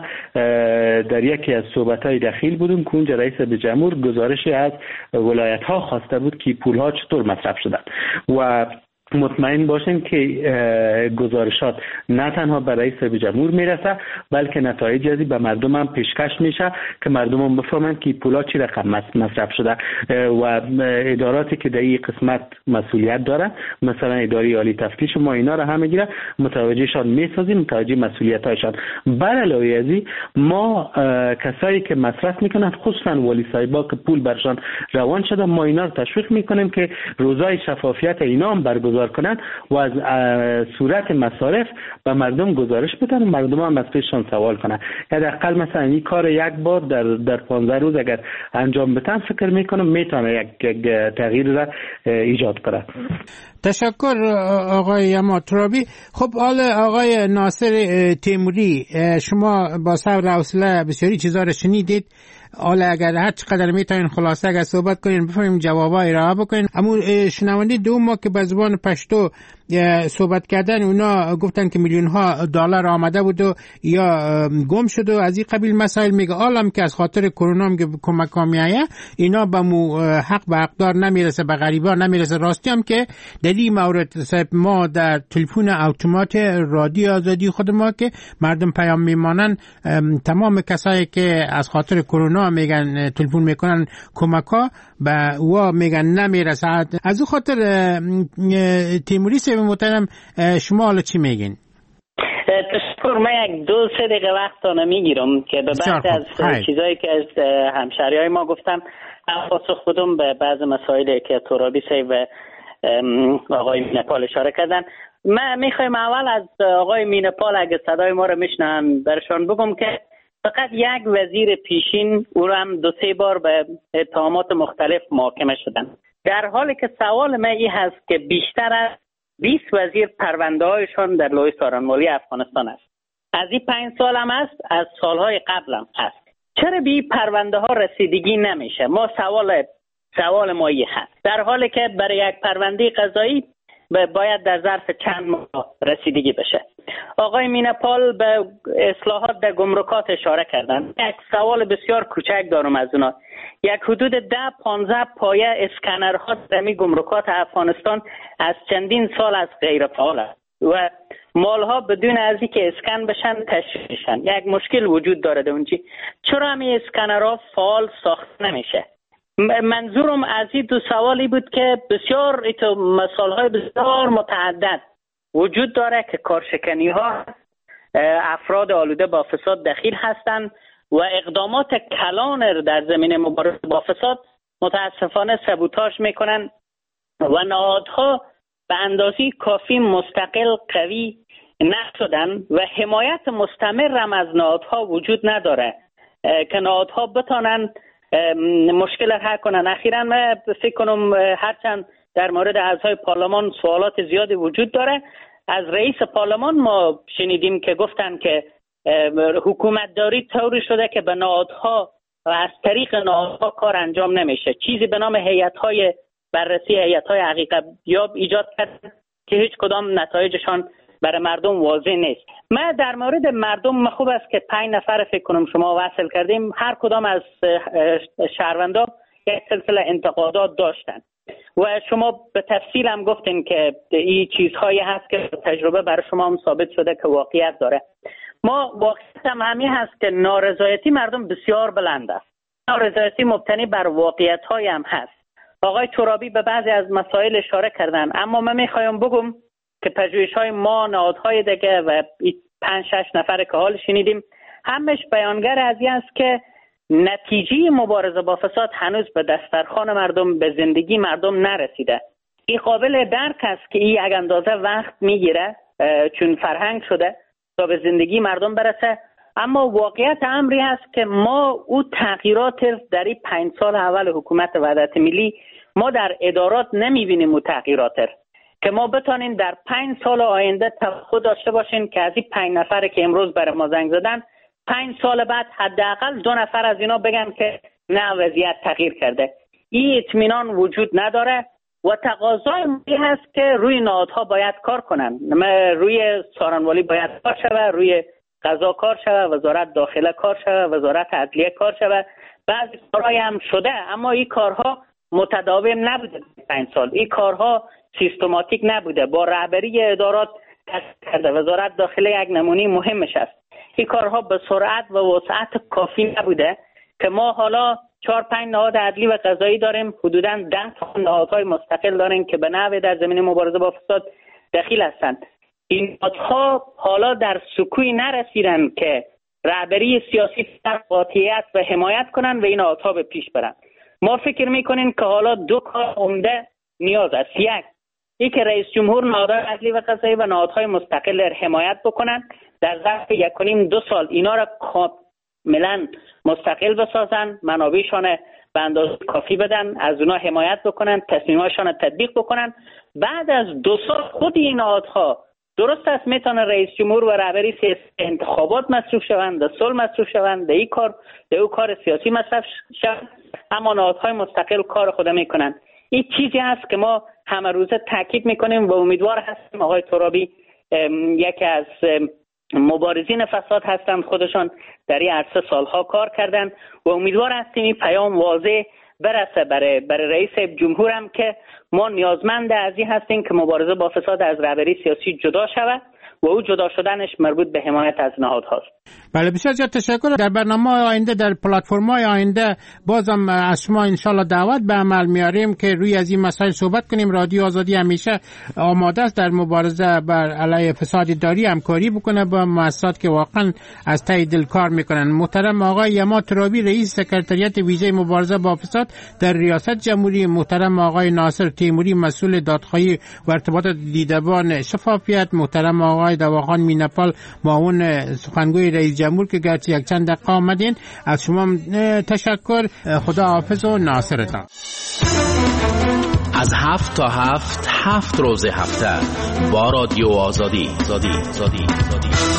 در یکی از صحبت‌های داخل بودم که اونجا رئیس جمهور گزارشی از ولایت‌ها خواسته بود که پول‌ها چطور مصرف شدن و مطمئن باشیم که گزارشات نه تنها به رئیس جمهور میرسه بلکه نتایج ازی به مردم هم پیشکش میشه که مردم هم بفهمن که پولا چی رقم مصرف شده و اداراتی که در این قسمت مسئولیت داره، مثلا اداره عالی تفتیش ما اینا را هم میگیره، متوجهشان میسازیم، متوجه مسئولیت‌هایشان. بر علاوه ازی ما کسایی که مصرف میکنن خصوصا والی صاحبا که پول برشان روان شده، ما اینا رو تشویق میکنیم که روزای شفافیت اینا هم برگزار برگزار کنن و از صورت مصارف به مردم گزارش بدن و مردم هم از پیششان سوال کنن. حداقل مثلا این کار یک بار در 15 روز اگر انجام بدن فکر میکنم میتونه یک تغییر را ایجاد کنه. تشکر آقای یما ترابی. خب حالا آقای ناصر تیموری، شما با صبر و حوصله بسیاری چیزا رو شنیدید. حالا اگر هر چقدر میتونین خلاصه اگر صحبت کنین بفهمیم جوابا ارائه بکنین. اما شنونده دوم ما که به زبان پشتو صحبت کردن اونا گفتن که میلیون ها دلار آمده بود و یا گم شد و از این قبیل مسائل. میگه عالم که از خاطر کرونا میگه کمک ها میایه اینا به مو حق به حقدار نمیرسه، به غریبا نمیرسه. راستی هم که در این مورد ما در تلفن اتومات رادیو آزادی خود ما که مردم پیام میمانن، تمام کسایی که از خاطر کرونا میگن تلفن میکنن کمک ها به او میگن نمیرسه. از اون خاطر تیموری محترم شما حالا چی میگین؟ تشکر. من یک 2-3 دقیقه وقتانه میگیرم که به بعد از چیزایی که از همشهریای ما گفتم پاسخ بدم به بعض مسائلی که ترابی و آقای مینپال اشاره کردن. من میخوایم اول از آقای مینپال اگه صدای ما رو میشنن برشان بگم که فقط یک وزیر پیشین او هم 2-3 بار به اتهامات مختلف محاکمه شدن، در حالی که سوال من این هست که بیشتر از 20 وزیر پرونده هایشان در لوی سارنوالی افغانستان است. از این 5 سال هم است، از سالهای قبل هم هست. چرا به این پرونده ها رسیدگی نمیشه؟ ما سوال ما این هست، در حالی که برای یک پرونده قضایی باید در ظرف چند ماه رسیدگی بشه. آقای مینپال به اصلاحات در گمرکات اشاره کردن. یک سوال بسیار کوچک دارم از اونا. یک حدود 10-15 پایه اسکنرها در می گمرکات افغانستان از چندین سال از غیر فعال است و مالها بدون از اینکه اسکن بشن تشریح بشن. یک مشکل وجود داره در اونجا. چرا همین اسکنرها فعال ساخته نمیشه؟ منظورم از این دو سوالی بود که بسیار مسائل بسیار متعدد وجود داره که کارشکنی ها افراد آلوده با فساد دخیل هستند و اقدامات کلان در زمینه مبارزه با فساد متاسفانه سبوتاژ میکنن و نهادها به اندازه کافی مستقل قوی نشدن و حمایت مستمر هم از نهادها وجود نداره که نهادها بتونن مشکل حل کنن. اخیراً من فکر کنم هرچند در مورد اعضای پارلمان سوالات زیادی وجود داره، از رئیس پارلمان ما شنیدیم که گفتن که حکومتداری طوری شده که به نهادها و از طریق نهادها کار انجام نمیشه. چیزی به نام هیئت‌های بررسی، هیئت‌های حقیقت یاب ایجاد کرد که هیچ کدام نتایجشان برای مردم واضح نیست. من در مورد مردم خوب است که 5 نفر فکر کنم شما وصل کردیم، هر کدام از شهروندا یک سلسله انتقادات داشتن و شما به تفصیل هم گفتین که این چیزهایی هست که تجربه برای شما هم ثابت شده که واقعیت داره. ما واقعیت هم همین هست که نارضایتی مردم بسیار بلند است. نارضایتی مبتنی بر واقعیت‌های هم هست. آقای ترابی به بعضی از مسائل اشاره کردن، اما من میخوایم بگم که پژوهش‌های ما، نهادهای دیگه و 5-6 نفر که حال شنیدیم همش بیانگر از این است که نتیجه مبارزه با فساد هنوز به دسترخوان مردم، به زندگی مردم نرسیده. این قابل درک است که این یک اندازه وقت میگیره چون فرهنگ شده تا به زندگی مردم برسه، اما واقعیت امری است که ما او تغییرات در این 5 سال اول حکومت وحدت ملی ما در ادارات نمیبینیم. او تغییرات که ما بتونیم در 5 سال آینده توقع داشته باشیم که از این 5 نفر که امروز برای ما زنگ زدن 5 سال بعد حداقل 2 نفر از اینا بگن که نه وضعیت تغییر کرده. این اطمینان وجود نداره و تقاضای این هست که روی نهادها باید کار کنن. روی سارنوالی باید کار شوه، روی قضا کار شوه، وزارت داخله کار شوه، وزارت عدلیه کار شوه. بعضی کارهای هم شده اما این کارها متداوم نبوده. 5 سال این کارها سیستماتیک نبوده. با رهبری ادارات کرده. وزارت داخله یک نمونه مهمش است. این کارها به سرعت و وسعت کافی نبوده که ما حالا 4-5 نهاد عدلی و قضایی داریم، حدوداً 10 تا نهادهای مستقل داریم که به نحوی در زمینه مبارزه با فساد دخیل هستند. این نهادها حالا در سکوی نرسیدن که رهبری سیاسی در قاطعیت و حمایت کنن و این نهادها به پیش برن. ما فکر میکنیم که حالا 2 کار عمده نیاز است. یک، این که رئیس جمهور نهادهای عدلی و قضایی و نهادهای مستقل را حمایت بکنن، در ظرف 1.5-2 سال اینا را کاملا مستقل بسازن، منابعشان به اندازه کافی بدن، از اونا حمایت بکنن، تصمیماشان را تطبیق بکنن. بعد از 2 سال خود این نهادها درست است میتونه رئیس جمهور و رهبری سیاسی انتخابات مصروف شوند، در صلح مصروف شوند، در او کار سیاسی مصرف شوند، اما نهادهای مستقل کار خود میکنن. این چیزی هست که ما همه روزه تاکید میکنیم و امیدوار هستیم آقای ترابی یکی از مبارزین فساد هستند، خودشان در این عرصه سالها کار کردند و امیدوار هستیم این پیام واضح برسه برای رئیس جمهور هم که ما نیازمند از این هستیم که مبارزه با فساد از رهبری سیاسی جدا شود و او جدا شدنش مربوط به حمایت از نهادهاست. بله بسیار زیاد تشکر. در برنامه آینده، در پلتفرم‌های آینده بازم از شما انشالله دعوت به عمل میاریم که روی از این مسائل صحبت کنیم. رادیو آزادی همیشه آماده است در مبارزه بر علیه فساد اداری همکاری بکنه با مؤسسات که واقعا از ته دل کار میکنن. محترم آقای یما ترابی رئیس سکرتریات ویژه مبارزه با فساد در ریاست جمهوری، محترم آقای ناصر تیموری مسئول دادخواهی و ارتباطات دیدبان شفافیت، محترم آقای دواخان مینپال معاون سخنگوی رئیس جمهور که گرچه یک چند دقیقه آمدین، از شما تشکر. خدا حافظ و ناصرتان. از 7 تا 7 روز هفته با رادیو آزادی.